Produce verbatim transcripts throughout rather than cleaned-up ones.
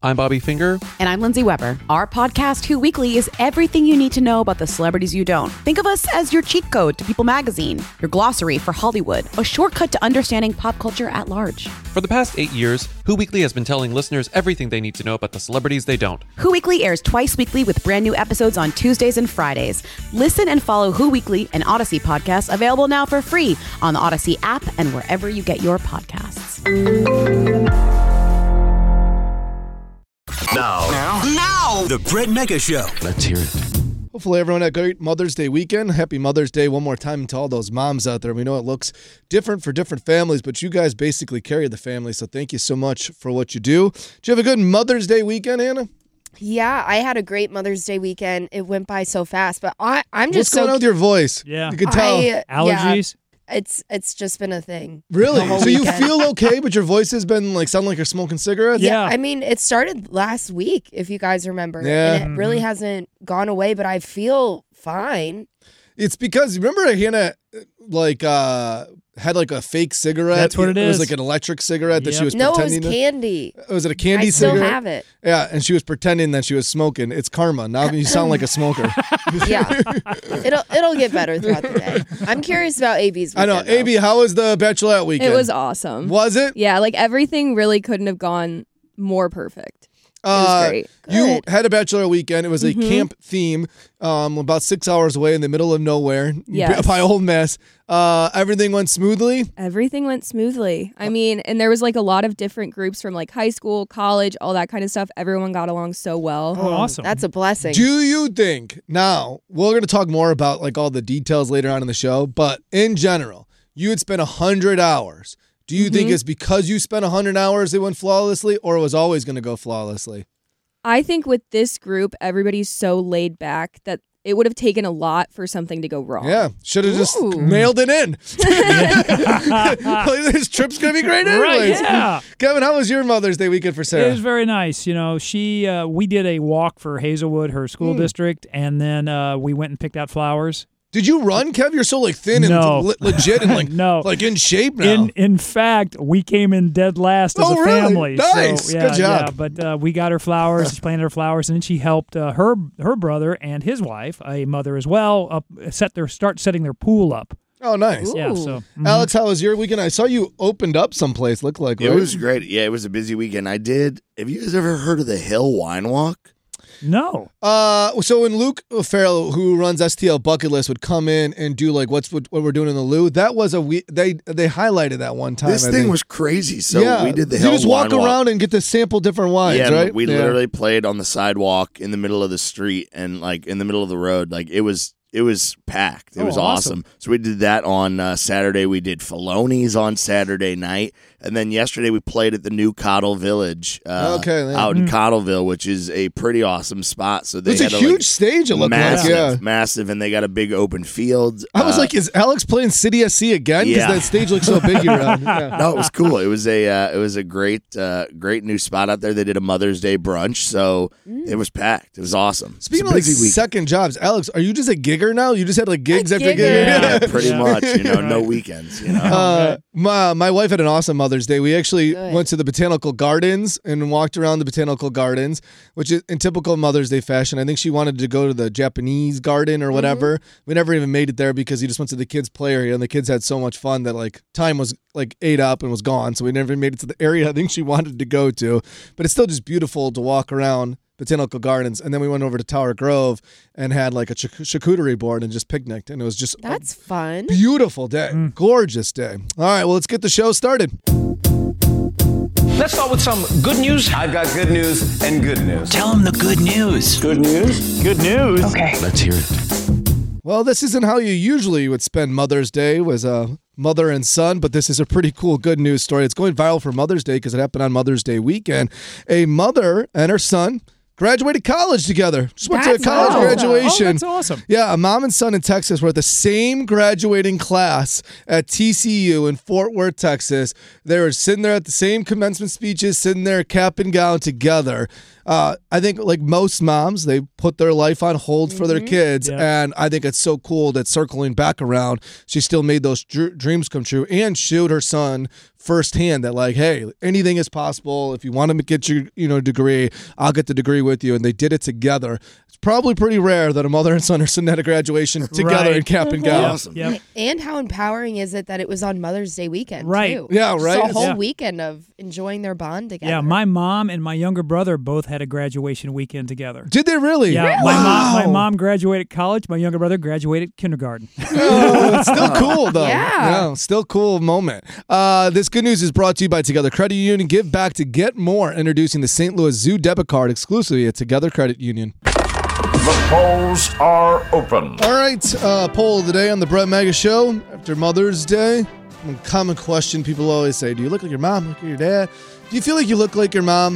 I'm Bobby Finger. And I'm Lindsay Weber. Our podcast, Who Weekly, is everything you need to know about the celebrities you don't. Think of us as your cheat code to People Magazine, your glossary for Hollywood, a shortcut to understanding pop culture at large. For the past eight years, Who Weekly has been telling listeners everything they need to know about the celebrities they don't. Who Weekly airs twice weekly with brand new episodes on Tuesdays and Fridays. Listen and follow Who Weekly, an Odyssey podcast, available now for free on the Odyssey app and wherever you get your podcasts. Now, now, now, the Brett Mega Show. Let's hear it. Hopefully everyone had a great Mother's Day weekend. Happy Mother's Day one more time to all those moms out there. We know it looks different for different families, but you guys basically carry the family, so thank you so much for what you do. Did you have a good Mother's Day weekend, Hannah? Yeah, I had a great Mother's Day weekend. It went by so fast, but I, I'm just What's going so on with your voice? Yeah. You can tell. I, Allergies? Yeah, it's it's just been a thing. Really? the whole So you weekend. feel okay, but your voice has been like sounding like you're smoking cigarettes? Yeah. I mean, it started last week, if you guys remember. Yeah. And it really hasn't gone away, but I feel fine. It's because, remember Hannah, like, uh, had like a fake cigarette? That's what it It was is. like an electric cigarette that she Yep. was No, it was pretending to- candy. Was it a candy I still cigarette? have it. Yeah, and she was pretending that she was smoking. It's karma. Now you sound like a smoker. Yeah. it'll it'll get better throughout the day. I'm curious about A B's I weekend, know. A B, how was the Bachelorette weekend? It was awesome. Was it? Yeah, like everything really couldn't have gone more perfect. It was Uh, great. You Good. had a Bachelorette weekend. It was a Mhm. camp theme, um, about six hours away in the middle of nowhere. Yes. By Old Mess. Uh, everything went smoothly. Everything went smoothly. I mean, and there was like a lot of different groups from like high school, college, all that kind of stuff. Everyone got along so well. Oh, awesome. That's a blessing. Do you think, now, we're going to talk more about like all the details later on in the show, but in general, you had spent one hundred hours. Do you think Mhm. it's because you spent one hundred hours it went flawlessly, or it was always going to go flawlessly? I think with this group, everybody's so laid back that it would have taken a lot for something to go wrong. Yeah, should have just Ooh. mailed it in. Like, this trip's going to be great Right, anyways. yeah. Kevin, how was your Mother's Day weekend for It Sarah? was very nice. You know, she uh, we did a walk for Hazelwood, her school Mm. district, and then uh, we went and picked out flowers. Did you run, Kev? You're so like thin and No. le- legit and like No. like in shape now. In in fact, we came in dead last as Oh, a really? family. Nice. So, yeah, Good job. Yeah, but uh, we got her flowers. She planted her flowers, and then she helped uh, her her brother and his wife, a mother as well, up set their start setting their pool up. Oh, nice. Ooh. Yeah. So mhm. Alex, how was your weekend? I saw you opened up someplace. Looked like It right? was great. Yeah, it was a busy weekend. I did. Have you guys ever heard of the Hill Wine Walk? no. Uh, so when Luke Farrell, who runs S T L Bucket List, would come in and do like what's what, what we're doing in the Lou, that was a we they they highlighted that one time. This I thing think. was crazy. So yeah. we did the you Hill just walk Wine Walk. around and get to sample different wines, yeah, right? we Yeah. literally played on the sidewalk in the middle of the street and like in the middle of the road. Like it was, it was packed. It Oh, was awesome. awesome. So we did that on uh, Saturday. We did Filoni's on Saturday night, and then yesterday we played at the new Cottle Village uh, Okay, yeah. out in Mm. Cottleville, which is a pretty awesome spot. So they It's a had huge like, stage. It looked massive, like, yeah. massive, and they got a big open field. I was Uh, like, is Alex playing City S C again? Because Yeah. that stage looks so big around. Yeah. no, it was cool. It was a uh, it was a great uh, great new spot out there. They did a Mother's Day brunch, so it was packed. It was awesome. Speaking It's of a like busy week. second jobs, Alex, are you just a gigger now? You just had like gigs A after gigger. gigs? yeah, pretty Yeah. much. You know, no Right. weekends. You know, Uh, my, my wife had an awesome Mother's Day. We actually Good. went to the Botanical Gardens and walked around the Botanical Gardens, which is in typical Mother's Day fashion. I think she wanted to go to the Japanese garden or whatever. We never even made it there because he just went to the kids' play area, and the kids had so much fun that like time was like ate up and was gone. So we never made it to the area I think she wanted to go to. But it's still just beautiful to walk around Botanical Gardens. And then we went over to Tower Grove and had like a ch- charcuterie board and just picnicked. And it was just a That's fun. beautiful day. Gorgeous day. All right, well, let's get the show started. Let's start with some good news. I've got good news and good news. Tell them the good news. Good news? Good news. Okay. Let's hear it. Well, this isn't how you usually would spend Mother's Day, was a mother and son, but this is a pretty cool good news story. It's going viral for Mother's Day because it happened on Mother's Day weekend. A mother and her son graduated college together. Just went That's to a college awesome. graduation. Oh, that's awesome. Yeah, a mom and son in Texas were at the same graduating class at T C U in Fort Worth, Texas. They were sitting there at the same commencement speeches, sitting there cap and gown together. Uh, I think like most moms, they put their life on hold mm-hmm. for their kids. Yeah. And I think it's so cool that circling back around, she still made those dr- dreams come true and showed her son firsthand that like, hey, anything is possible. If you want to get your you know degree, I'll get the degree with you. And they did it together. It's probably pretty rare that a mother and son are sitting at a graduation together Right. in cap and gown. Awesome. Yep. And how empowering is it that it was on Mother's Day weekend, Right. too? Yeah, Just right. a whole Yeah. weekend of enjoying their bond together. Yeah, my mom and my younger brother both had a graduation weekend together. Did they really? Yeah, Really? my mom, my Wow. mom graduated college. My younger brother graduated kindergarten. Oh, it's still cool though. Yeah. still cool moment. Uh, this good news is brought to you by Together Credit Union. Give back to get more. Introducing the Saint Louis Zoo debit card exclusively at Together Credit Union. The polls are open. All right, uh, poll of the day on the Brett Mega Show after Mother's Day. One common question people always say: do you look like your mom? Look like your dad? Do you feel like you look like your mom?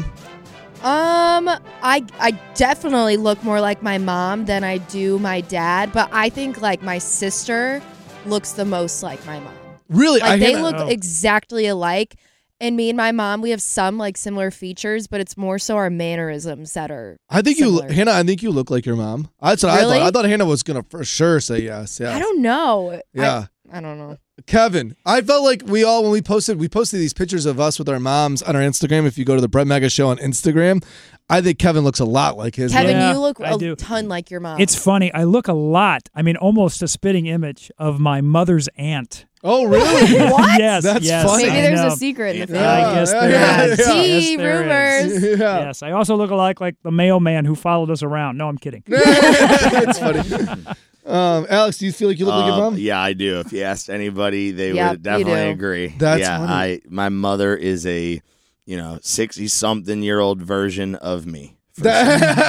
Um, I I definitely look more like my mom than I do my dad, but I think like my sister looks the most like my mom. Really? Like I they hear that. look Oh. exactly alike. And me and my mom, we have some like similar features, but it's more so our mannerisms that are. I think similar. you, Hannah. I think you look like your mom. That's what Really? I thought. I thought Hannah was gonna for sure say yes. Yeah. I don't know. Yeah. I, I don't know. Kevin, I felt like we all when we posted we posted these pictures of us with our moms on our Instagram. If you go to the Brett Mega Show on Instagram, I think Kevin looks a lot like his Kevin, Yeah, you look I a do. ton like your mom. It's funny. I look a lot. I mean, almost a spitting image of my mother's aunt. Oh, really? What? Yes, That's yes. funny. Maybe I there's know. a secret in the Yeah. family. I guess Yeah, there yeah, is. yeah. Tea Yes, there rumors. is. Yeah. Yes, I also look like like the mailman who followed us around. No, I'm kidding. That's funny. Um, Alex, do you feel like you look like your Um, mom? Yeah, I do. If you asked anybody, they Yep, would definitely you do. agree. That's yeah, funny. I my mother is a, you know, sixty something year old version of me. for sure.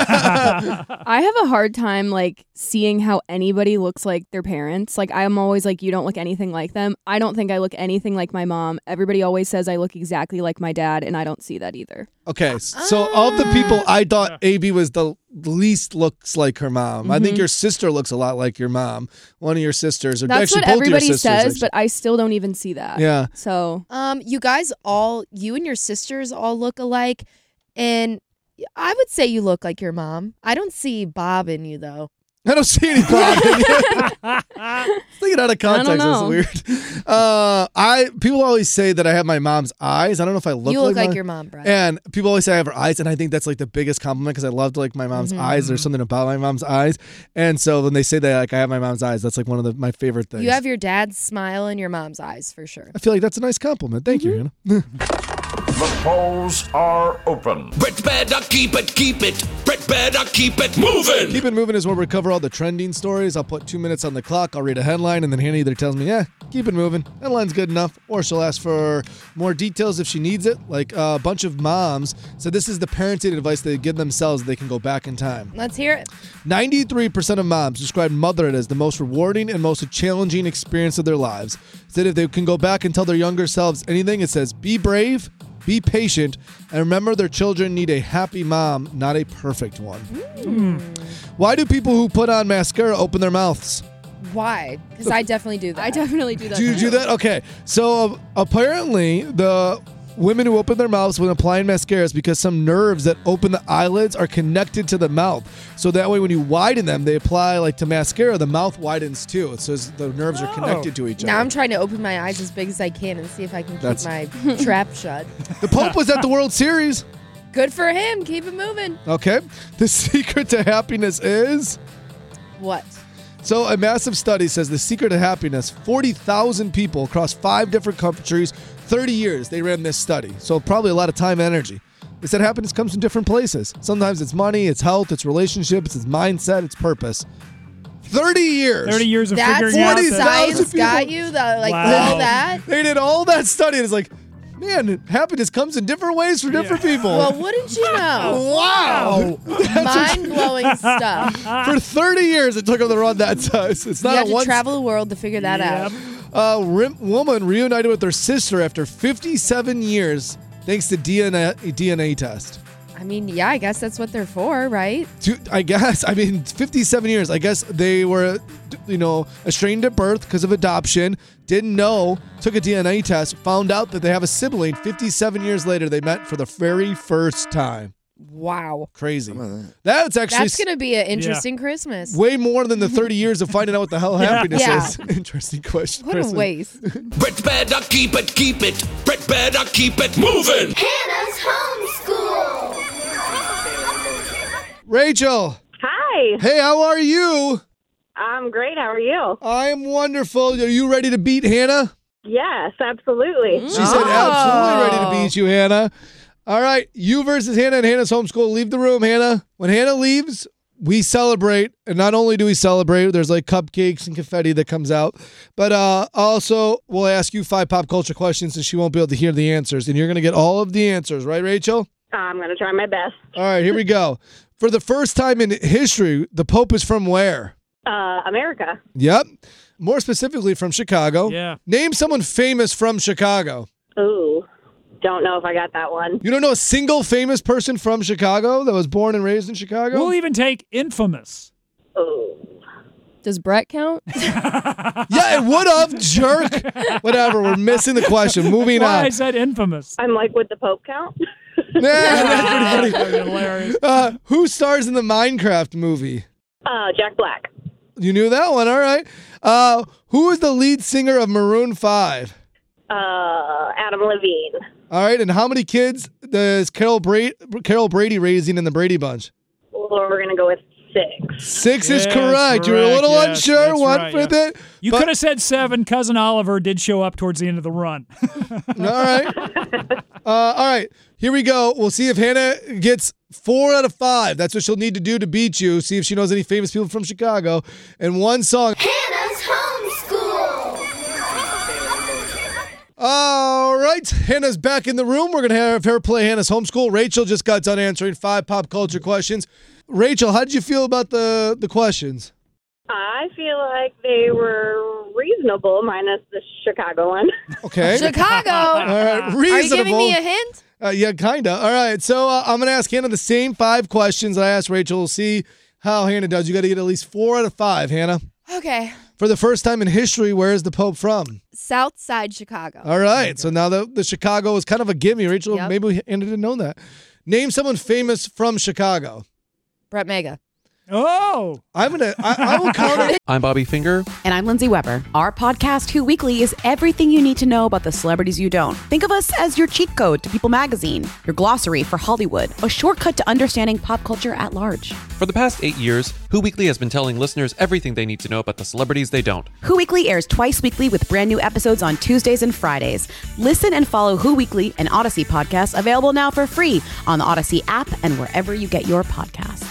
I have a hard time like seeing how anybody looks like their parents. Like I'm always like, you don't look anything like them. I don't think I look anything like my mom. Everybody always says I look exactly like my dad, and I don't see that either. Okay, so of the people, I thought A B was the least looks like her mom. I think Mhm. your sister looks a lot like your mom. One of your sisters, or That's actually what both everybody your sisters. says, actually. but I still don't even see that. Yeah. So Um, you guys all, you and your sisters all look alike, and I would say you look like your mom. I don't see Bob in you though. I don't see any Bob in you. Thinking out of context is know. weird. Uh, I people always say that I have my mom's eyes. I don't know if I look you like look like my- your mom, Brett. And people always say I have her eyes, and I think that's like the biggest compliment because I loved like my mom's Mhm. eyes. There's something about my mom's eyes, and so when they say that like I have my mom's eyes, that's like one of the, my favorite things. You have your dad's smile and your mom's eyes for sure. I feel like that's a nice compliment. Thank you, Hannah. The polls are open. Brett better keep it, keep it. Brett better keep it moving. Keep It Moving is where we cover all the trending stories. I'll put two minutes on the clock. I'll read a headline, and then Hannah either tells me, yeah, keep it moving. Headline's good enough. Or she'll ask for more details if she needs it. Like uh, a bunch of moms said this is the parenting advice they give themselves so they can go back in time. Let's hear it. ninety-three percent of moms describe motherhood as the most rewarding and most challenging experience of their lives. Said if they can go back and tell their younger selves anything, it says be brave, be patient, and remember their children need a happy mom, not a perfect one. Why do people who put on mascara open their mouths? Why? Because I definitely do that. I definitely do that. Do you do that? Okay. So uh, apparently the women who open their mouths when applying mascara is because some nerves that open the eyelids are connected to the mouth. So that way when you widen them, they apply like to mascara, the mouth widens too. So as the nerves are connected to each Now other. I'm trying to open my eyes as big as I can and see if I can keep That's- my trap shut. The Pope was at the World Series. Good for him. Keep it moving. Okay. The secret to happiness is... What? So a massive study says the secret to happiness, forty thousand people across five different countries, thirty years, they ran this study. So probably a lot of time and energy. They said happiness comes from different places. Sometimes it's money, it's health, it's relationships, it's mindset, it's purpose. thirty years. thirty years of That's figuring out what that- science people- got you? The, like Wow. all that? They did all that study and it's like, man, happiness comes in different ways for different people. Well, wouldn't you know? Wow. Mind-blowing stuff. For thirty years, it took them to run that test. It's You not have a to one. travel the world to figure that out. A rim- woman reunited with her sister after fifty-seven years thanks to D N A D N A test. I mean, yeah, I guess that's what they're for, right? Two, I guess. I mean, fifty-seven years. I guess they were, you know, estranged at birth because of adoption. Didn't know. Took a D N A test. Found out that they have a sibling. fifty-seven years later, they met for the very first time. Wow. Crazy. That's actually That's going to be an interesting yeah. Christmas. Way more than the thirty years of finding out what the hell happiness yeah. is. Interesting question. What Kristen. a waste. Brett better keep it, keep it. Brett better keep it moving. Hannah's homeschool. Rachel. Hi. Hey, how are you? I'm great. How are you? I'm wonderful. Are you ready to beat Hannah? Yes, absolutely. She said absolutely ready to beat you, Hannah. All right, you versus Hannah and Hannah's homeschool. Leave the room, Hannah. When Hannah leaves, we celebrate. And not only do we celebrate, there's like cupcakes and confetti that comes out. But uh, also, we'll ask you five pop culture questions and she won't be able to hear the answers. And you're going to get all of the answers, right, Rachel? I'm going to try my best. All right, here we go. For the first time in history, the Pope is from where? Uh, America. Yep. More specifically from Chicago. Yeah. Name someone famous from Chicago. Ooh. Don't know if I got that one. You don't know a single famous person from Chicago that was born and raised in Chicago? We'll even take infamous. Oh. Does Brett count? Yeah, it would have, jerk. Whatever, we're missing the question. Moving That's why on. I said infamous. I'm like, would the Pope count? Nah, that's pretty funny. Hilarious. Uh, who stars in the Minecraft movie? Uh, Jack Black. You knew that one, all right. Uh, who is the lead singer of Maroon five? Uh, Adam Levine. All right, and how many kids does Carol, Bra- Carol Brady raising in the Brady Bunch? Well, we're going to go with six. Six Yes, is correct. You were a correct. little Yes, unsure. that's Went right, with yeah. it. You but- could have said seven. Cousin Oliver did show up towards the end of the run. All right. Uh, all right. Here we go. We'll see if Hannah gets four out of five. That's what she'll need to do to beat you. See if she knows any famous people from Chicago. And one song. Hannah's homeschool. All right. Hannah's back in the room. We're going to have her play Hannah's homeschool. Rachel just got done answering five pop culture questions. Rachel, how did you feel about the, the questions? I feel like they were reasonable, minus the Chicago one. Okay. Chicago. All right. Reasonable. Are you giving me a hint? Uh, yeah, kind of. All right. So uh, I'm going to ask Hannah the same five questions that I asked Rachel. We'll see how Hannah does. You got to get at least four out of five, Hannah. Okay. For the first time in history, where is the Pope from? South Side Chicago. All right. So now the, the Chicago is kind of a gimme. Rachel, Yep. maybe Hannah didn't know that. Name someone famous from Chicago. Brett Mega. Oh. I'm going to, I will count it. I'm Bobby Finger. And I'm Lindsay Weber. Our podcast, Who Weekly, is everything you need to know about the celebrities you don't. Think of us as your cheat code to People Magazine, your glossary for Hollywood, a shortcut to understanding pop culture at large. For the past eight years, Who Weekly has been telling listeners everything they need to know about the celebrities they don't. Who Weekly airs twice weekly with brand new episodes on Tuesdays and Fridays. Listen and follow Who Weekly, an Odyssey podcast, available now for free on the Odyssey app and wherever you get your podcasts.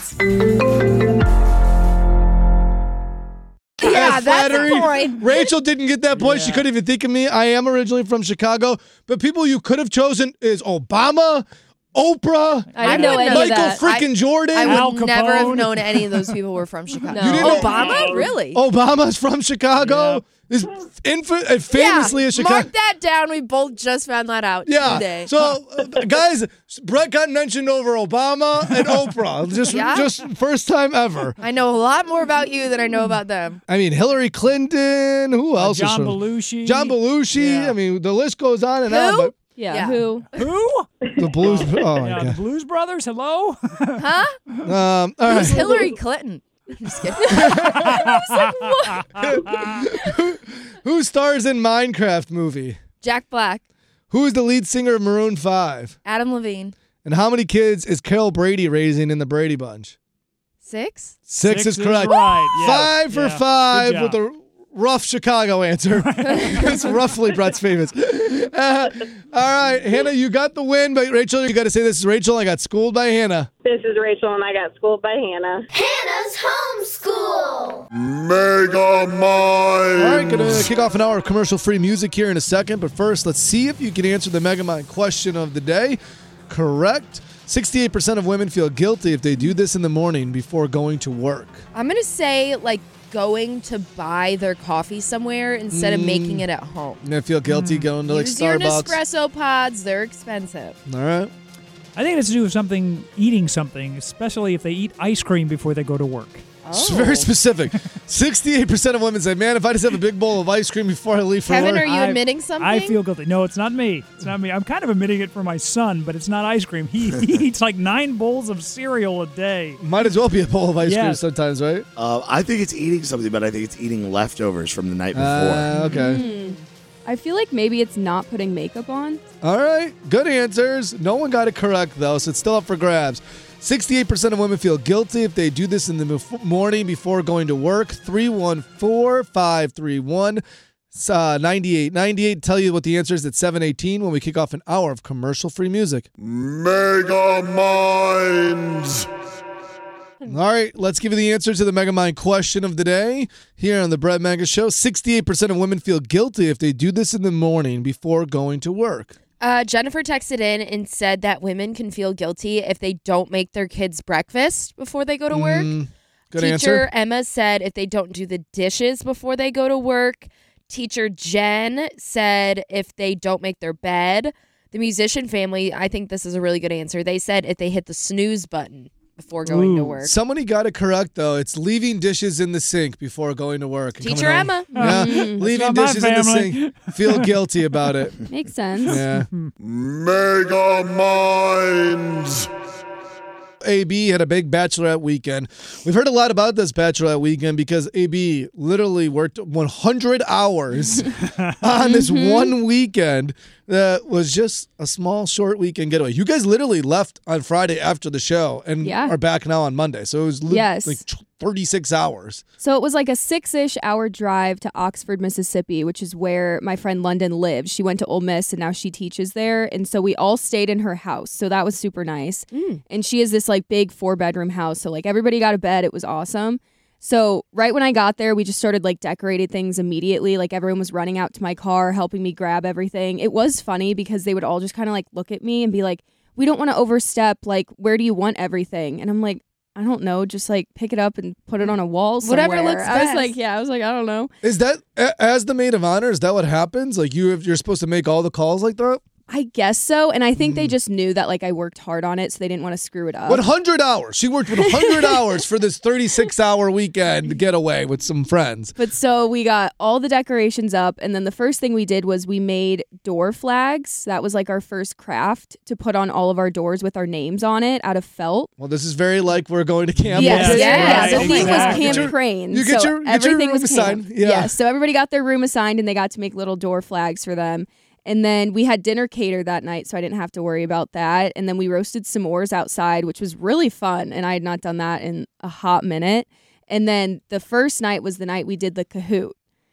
Yeah, As that's a flattering. point. Rachel didn't get that point. She couldn't even think of me. I am originally from Chicago, but people you could have chosen is Obama, Oprah, I didn't know any of Michael that. freaking Jordan. I Al would never have Capone. known any of those people were from Chicago. No. You didn't know- Obama? Really? Obama's from Chicago. Is infa- uh, famously yeah, a Chicago. Mark that down. We both just found that out Yeah. today. So, uh, guys, Brett got mentioned over Obama and Oprah. Just, Yeah? just first time ever. I know a lot more about you than I know about them. I mean, Hillary Clinton. Who else? is John from- Belushi. John Belushi. Yeah. I mean, the list goes on and Who? on. But Yeah, Yeah. who? Who? the Blues. Oh my Yeah, the god. Blues Brothers. Hello. Huh? Um, all Who's right. Hillary Clinton? I'm just kidding. Who stars in Minecraft movie? Jack Black, Who is the lead singer of Maroon five? Adam Levine. And how many kids is Carol Brady raising in the Brady Bunch? Six? Six, Six is correct. right. Yeah. Five for Yeah. five Good with job. a rough Chicago answer. It's roughly Brett's famous. Uh, all right, Hannah, you got the win, but Rachel, you got to say this is Rachel. I got schooled by Hannah. This is Rachel, and I got schooled by Hannah. Hannah's homeschool. Mega All right, Minds. gonna kick off an hour of commercial-free music here in a second, but first, let's see if you can answer the Megamind question of the day. Correct. sixty-eight percent of women feel guilty if they do this in the morning before going to work. I'm going to say, like, going to buy their coffee somewhere instead of making it at home. And they feel guilty going to like Use your Starbucks. Nespresso pods. They're expensive. All right. I think it has to do with something, eating something, especially if they eat ice cream before they go to work. It's very specific. sixty-eight percent of women say, man, if I just have a big bowl of ice cream before I leave for Kevin, work. are you I- admitting something? I feel guilty. No, it's not me. It's not me. I'm kind of admitting it for my son, but it's not ice cream. He, he eats like nine bowls of cereal a day. Might as well be a bowl of ice cream Yes. sometimes, right? Uh, I think it's eating something, but I think it's eating leftovers from the night before. Uh, okay. Mm. I feel like maybe it's not putting makeup on. All right. Good answers. No one got it correct, though, so it's still up for grabs. sixty-eight percent of women feel guilty if they do this in the bef- morning before going to work. three one four, five three one, ninety-eight ninety-eight. Tell you what the answer is at seven eighteen when we kick off an hour of commercial-free music. Mega Minds. All right, let's give you the answer to the Megamind question of the day here on the Brett Mega Show. sixty-eight percent of women feel guilty if they do this in the morning before going to work. Uh, Jennifer texted in and said that women can feel guilty if they don't make their kids breakfast before they go to work. Mm, good Teacher answer. Emma said if they don't do the dishes before they go to work. Teacher Jen said if they don't make their bed. The musician family, I think this is a really good answer. They said if they hit the snooze button before going to work. Somebody got it correct, though. It's leaving dishes in the sink before going to work. and Teacher coming home. Emma. Yeah, Mm. leaving That's not my dishes in the family. sink. Feel guilty about it. Makes sense. Yeah. Mega Minds. A B had a big bachelorette weekend. We've heard a lot about this bachelorette weekend because A B literally worked one hundred hours on this Mm-hmm. one weekend that was just a small, short weekend getaway. You guys literally left on Friday after the show and Yeah. are back now on Monday. So it was li- Yes. like thirty-six hours. So it was like a six-ish hour drive to Oxford, Mississippi, which is where my friend London lives. She went to Ole Miss and now she teaches there. And so we all stayed in her house. So that was super nice. And she has this like big four-bedroom house. So like everybody got a bed. It was awesome. So right when I got there, we just started like decorating things immediately. Like everyone was running out to my car, helping me grab everything. It was funny because they would all just kind of like look at me and be like, we don't want to overstep. Like, where do you want everything? And I'm like, I don't know, just like pick it up and put it on a wall somewhere. Whatever looks I was best. like, yeah, I was like, I don't know. Is that, a- as the maid of honor, is that what happens? Like you, you're supposed to make all the calls like that? I guess so. And I think they just knew that like I worked hard on it, so they didn't want to screw it up. one hundred hours. She worked one hundred hours for this thirty-six hour weekend getaway with some friends. But so we got all the decorations up, and then the first thing we did was we made door flags. That was like our first craft to put on all of our doors with our names on it out of felt. Well, this is very like we're going to camp. Yes, Yes, yeah. right, The theme exactly. was Get Camp your- Crane. you get so your- get your everything room was assigned. camp. Yeah. So everybody got their room assigned, and they got to make little door flags for them. And then we had dinner catered that night, so I didn't have to worry about that. And then we roasted s'mores outside, which was really fun. And I had not done that in a hot minute. And then the first night was the night we did the Kahoot.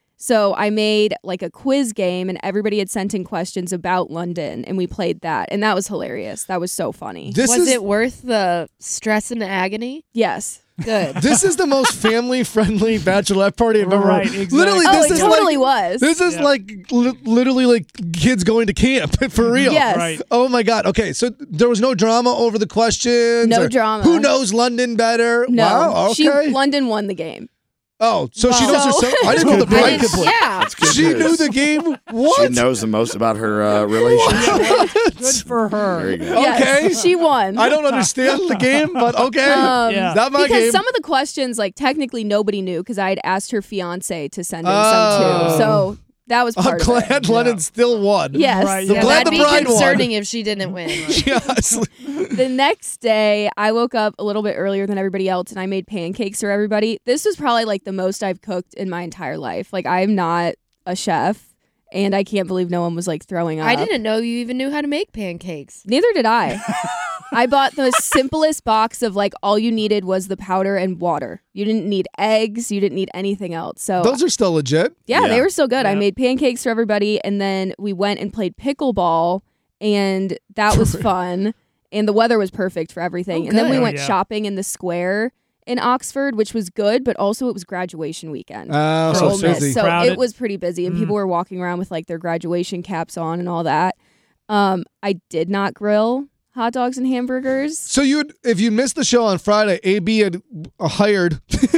So I made like a quiz game, and everybody had sent in questions about London, and we played that. And that was hilarious. That was so funny. This was is it worth the stress and agony? Yes. Good. this is the most family friendly bachelorette party I've ever. Right, exactly. Literally, Oh, this it is totally like, was. This is Yeah. like li- literally like kids going to camp for real. Yes. Right. Oh my God. Okay, so there was no drama over the questions. No or drama. Who knows London better? No. Wow. Okay. She, London won the game. oh, so she Wow. knows So- herself. I didn't know the That's good bride I news. could didn't- play. yeah. That's good She news. knew the game. What? She knows the most about her uh, relationship. Good for her. There you go. Yes, Okay. she won. I don't understand the game, but okay. Um, Yeah. Not my because game. some of the questions, like technically nobody knew because I had asked her fiance to send in Oh. some too. So that was I'm part of glad it. London still won. Yes. Right, I'm yeah. glad That'd the be bride won. concerning if she didn't win. Yes. The next day, I woke up a little bit earlier than everybody else, and I made pancakes for everybody. This was probably like the most I've cooked in my entire life. Like I'm not a chef, and I can't believe no one was like throwing up. I didn't know you even knew how to make pancakes. Neither did I. I bought the simplest box of like all you needed was the powder and water. You didn't need eggs. You didn't need anything else. So Those are still legit. yeah, Yeah. they were so good. I Yeah. made pancakes for everybody, and then we went and played pickleball, and that was fun. And the weather was perfect for everything. Oh, and then we good. went Oh, yeah. shopping in the square in Oxford, which was good, but also it was graduation weekend. Oh, for so Ole Miss. busy. So Crowded. it was pretty busy, and Mm. people were walking around with like their graduation caps on and all that. Um, I did not grill. hot dogs and hamburgers. So you, if you missed the show on Friday, A B had hired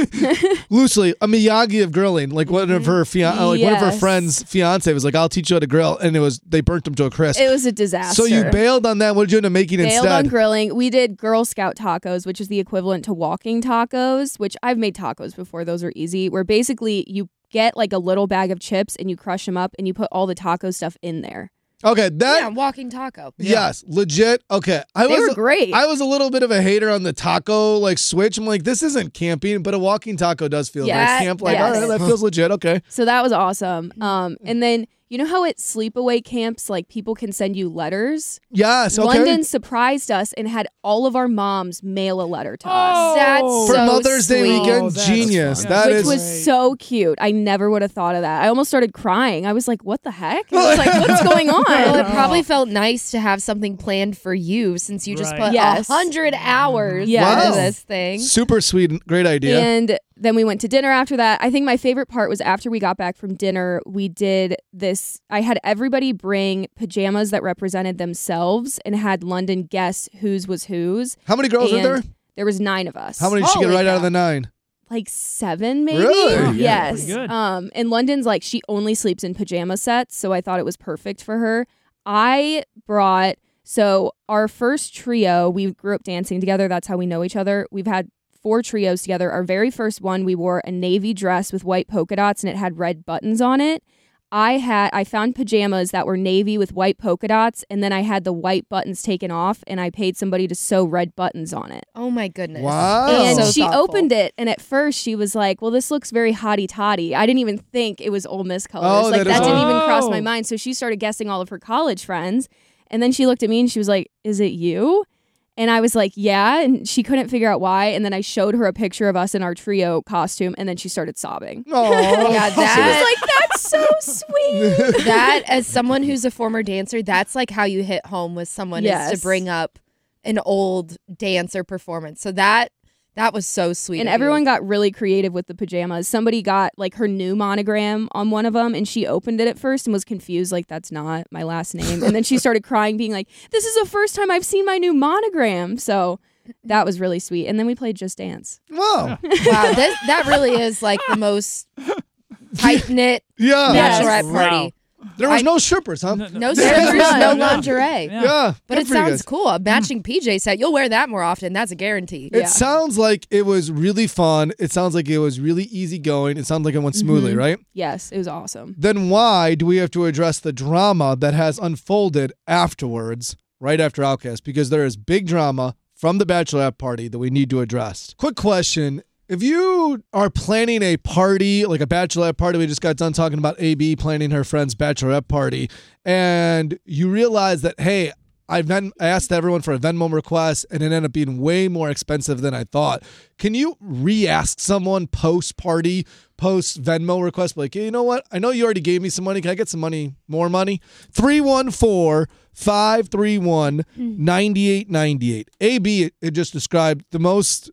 loosely a Miyagi of grilling. Like one of her fian- like one of her Yes. friends' fiance was like, "I'll teach you how to grill," and it was they burnt him to a crisp. It was a disaster. So you bailed on that. What did you end up making Bailed instead? on grilling. We did Girl Scout tacos, which is the equivalent to walking tacos, which I've made tacos before. Those are easy. Where basically you get like a little bag of chips and you crush them up and you put all the taco stuff in there. Okay, that Yeah, walking taco. yes, legit. Okay, I They was were great. I was a little bit of a hater on the taco like switch. I'm like, this isn't camping, but a walking taco does feel Yeah, like camp. Like, yes. all right, that feels legit. Okay. So that was awesome. Um, and then you know how at sleepaway camps, like people can send you letters? Yes. Okay. London surprised us and had all of our moms mail a letter to us. Oh, That's For so Mother's Day sweet. weekend, Oh, that's genius. fun. That Which is was so cute. I never would have thought of that. I almost started crying. I was like, what the heck? I was like, what's going on? Well, it probably felt nice to have something planned for you since you just Right. put a Yes. hundred hours Yes. into this thing. super sweet. Great idea. And then we went to dinner after that. I think my favorite part was after we got back from dinner, we did this. I had everybody bring pajamas that represented themselves and had London guess whose was whose. How many girls And were there? There was nine of us. How many did she get Holy right out of cow. the nine? Like seven, maybe. Really? Oh, Yeah, yes. pretty good. Um, and London's like she only sleeps in pajama sets, so I thought it was perfect for her. I brought so our first trio. We grew up dancing together. That's how we know each other. We've had four trios together. Our very first one, we wore a navy dress with white polka dots, and it had red buttons on it. I had I found pajamas that were navy with white polka dots, and then I had the white buttons taken off, and I paid somebody to sew red buttons on it. Oh my goodness. Wow. And So she thoughtful. opened it, and at first she was like, "Well, this looks very hotty toddy." I didn't even think it was Ole Miss colors. Oh, like that that is- didn't even cross Oh. my mind. So she started guessing all of her college friends, and then she looked at me and she was like, "Is it you?" And I was like, "Yeah," and she couldn't figure out why. And then I showed her a picture of us in our trio costume, and then she started sobbing. Oh, Yeah, She was that like, "That's so sweet." that as someone who's a former dancer, that's like how you hit home with someone is Yes. to bring up an old dance or performance. So that that was so sweet. And of you. everyone got really creative with the pajamas. Somebody got like her new monogram on one of them, and she opened it at first and was confused, like, that's not my last name. And then she started crying, being like, this is the first time I've seen my new monogram. So that was really sweet. And then we played Just Dance. wow. wow, this, that really is like the most tight knit Yeah. Yes. bachelorette party. There was I- no strippers, huh? No, no. No There's strippers, none. no Yeah. lingerie. Yeah. Yeah. But good it for you sounds guys. cool. A matching P J set. You'll wear that more often. That's a guarantee. It sounds like it was really fun. It sounds like it was really easy going. It sounds like it went smoothly, Mhm. right? Yes, it was awesome. Then why do we have to address the drama that has unfolded afterwards, right after Outcast? Because there is big drama from the bachelorette party that we need to address. Quick question. If you are planning a party, like a bachelorette party, we just got done talking about A B planning her friend's bachelorette party, and you realize that, hey, I've been, I asked everyone for a Venmo request, and it ended up being way more expensive than I thought. Can you re-ask someone post-party, post-Venmo request, like, hey, you know what? I know you already gave me some money. Can I get some money, more money? three one four, five three one, nine eight nine eight. A B, it just described the most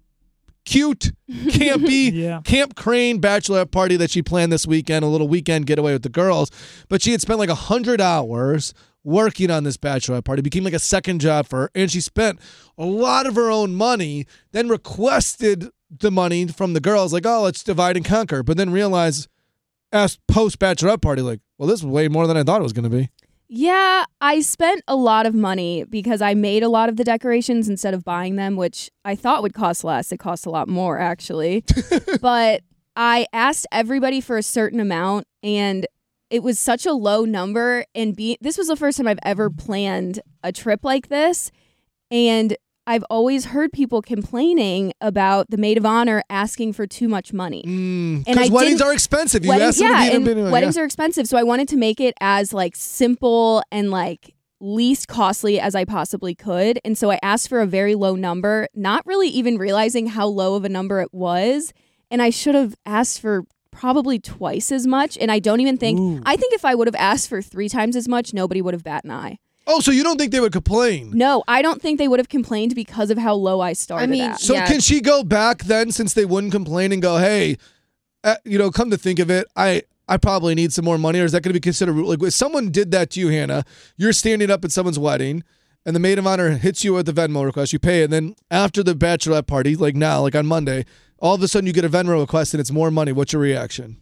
cute, campy, Yeah. Camp Crane bachelorette party that she planned this weekend, a little weekend getaway with the girls. But she had spent like one hundred hours working on this bachelorette party. It became like a second job for her. And she spent a lot of her own money, then requested the money from the girls, like, oh, let's divide and conquer. But then realized, asked post-bachelorette party, like, well, this is way more than I thought it was going to be. Yeah, I spent a lot of money because I made a lot of the decorations instead of buying them, which I thought would cost less. It cost a lot more, actually. But I asked everybody for a certain amount, and it was such a low number. And be- this was the first time I've ever planned a trip like this. And I've always heard people complaining about the maid of honor asking for too much money. Because And I weddings didn't- are expensive. You Weddings, asked them yeah, to be in and a bit- weddings yeah. are expensive, so I wanted to make it as like simple and like least costly as I possibly could. And so I asked for a very low number, not really even realizing how low of a number it was. And I should have asked for probably twice as much. And I don't even think, Ooh. I think if I would have asked for three times as much, nobody would have bat an eye. Oh, so you don't think they would complain? No, I don't think they would have complained because of how low I started I mean, at. So Yeah. can she go back then, since they wouldn't complain, and go, hey, uh, you know, come to think of it, I I probably need some more money, or is that going to be considered like if someone did that to you, Hannah? You're standing up at someone's wedding, and the maid of honor hits you with the Venmo request, you pay, and then after the bachelorette party, like now, like on Monday, all of a sudden you get a Venmo request and it's more money. What's your reaction?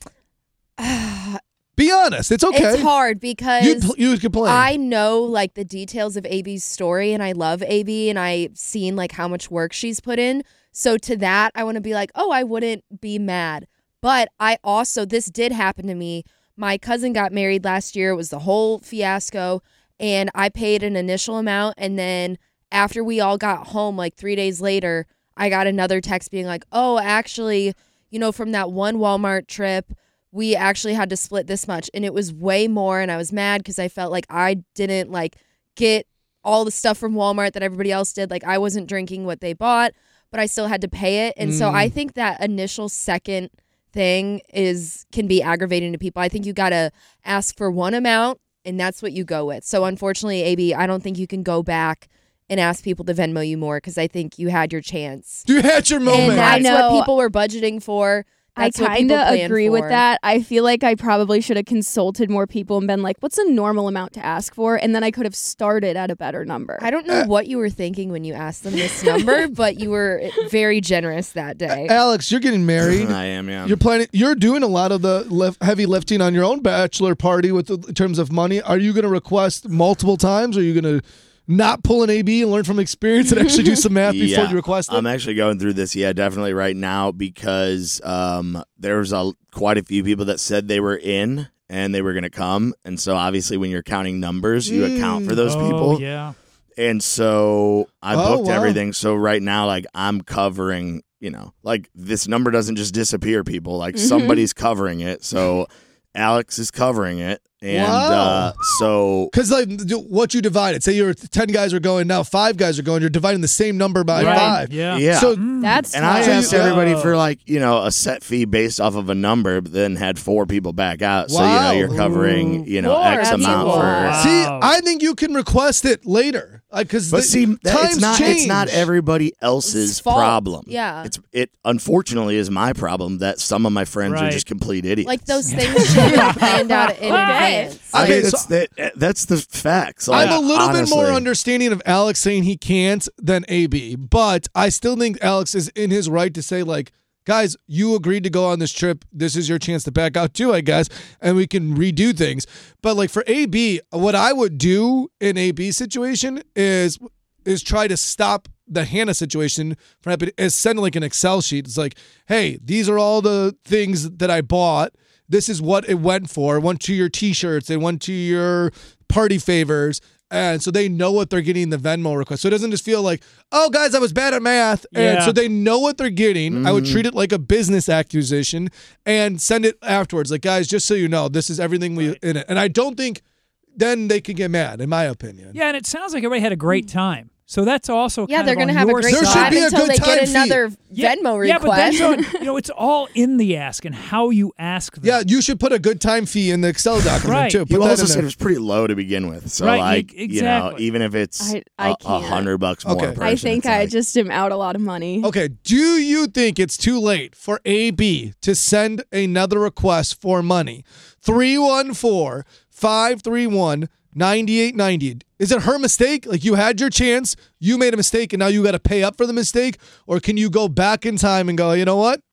Be honest. It's okay. It's hard because You'd, pl- you'd complain. I know like the details of A B's story, and I love A B, and I've seen like how much work she's put in. So to that, I want to be like, oh, I wouldn't be mad. But I also, this did happen to me. My cousin got married last year. It was the whole fiasco, and I paid an initial amount, and then after we all got home, like three days later, I got another text being like, oh, actually, you know, from that one Walmart trip, we actually had to split this much, and it was way more, and I was mad because I felt like I didn't like get all the stuff from Walmart that everybody else did. Like I wasn't drinking what they bought, but I still had to pay it. And mm. so I think that initial second thing is can be aggravating to people. I think you got to ask for one amount, and that's what you go with. So unfortunately, A B, I don't think you can go back and ask people to Venmo you more because I think you had your chance. You had your moment. And that's what people were budgeting for. That's I kind of agree for. with that. I feel like I probably should have consulted more people and been like, what's a normal amount to ask for? And then I could have started at a better number. I don't know uh, what you were thinking when you asked them this number, but you were very generous that day. Alex, you're getting married. I am, yeah. You're planning. You're doing a lot of the lef- heavy lifting on your own bachelor party with the, in terms of money. Are you going to request multiple times? Or are you going to not pull an A B and learn from experience and actually do some math yeah, before you request it? I'm actually going through this, yeah, definitely right now because um, there's a, quite a few people that said they were in and they were going to come. And so obviously when you're counting numbers, you mm. account for those oh, people. yeah. And so I Oh, booked wow. everything. So right now, like I'm covering, you know, like this number doesn't just disappear, people. Like Mm-hmm. somebody's covering it. So Alex is covering it. And Wow. uh, so Because like do- what you divided, say you're ten guys are going now, five guys are going. You're dividing the same number by Right. five. Yeah. Yeah. So That's And I smart. asked you- everybody Oh. for like, you know, a set fee based off of a number, but then had four people back out. So, you Wow. know, you're covering, you know, Four X people. amount for. Wow. see, I think you can request it later. Because But see, that- times it's not change. it's not everybody else's It's fault. problem. Yeah. It's it unfortunately is my problem that some of my friends are Right. just complete idiots. Like those things should have planned out in Okay. advance. I Okay, mean, so- that's the, that's the facts. Like, I'm a little bit more honestly. understanding of Alex saying he can't than A B, but I still think Alex is in his right to say, like, guys, you agreed to go on this trip. This is your chance to back out too, I guess, and we can redo things. But like for A B, what I would do in A B situation is is try to stop the Hannah situation from happening. Is send like an Excel sheet. It's like, hey, these are all the things that I bought. This is what it went for. It went to your T-shirts. It went to your party favors. And so they know what they're getting in the Venmo request. So it doesn't just feel like, oh, guys, I was bad at math. And Yeah. so they know what they're getting. Mm-hmm. I would treat it like a business acquisition and send it afterwards. Like, guys, just so you know, this is everything we in it. And I don't think then they could get mad, in my opinion. Yeah, and it sounds like everybody had a great time. So that's also Yeah, kind they're of going to on have a your great There should side. time be a until good they time get fee. another Yeah, Venmo yeah, but then request. so, you know, it's all in the ask and how you ask them. Yeah, you should put a good time fee in the Excel document, Right. too. Put You that also in said there. it was pretty low to begin with. So, Right, like, e- you know, exactly. even if it's I- I a, a can't. hundred bucks more Okay. a person, I think it's I like- just am out a lot of money. Okay, do you think it's too late for A B to send another request for money? three one four, five three one, nine eight nine zero. Is it her mistake? Like you had your chance, you made a mistake, and now you got to pay up for the mistake? Or can you go back in time and go, you know what?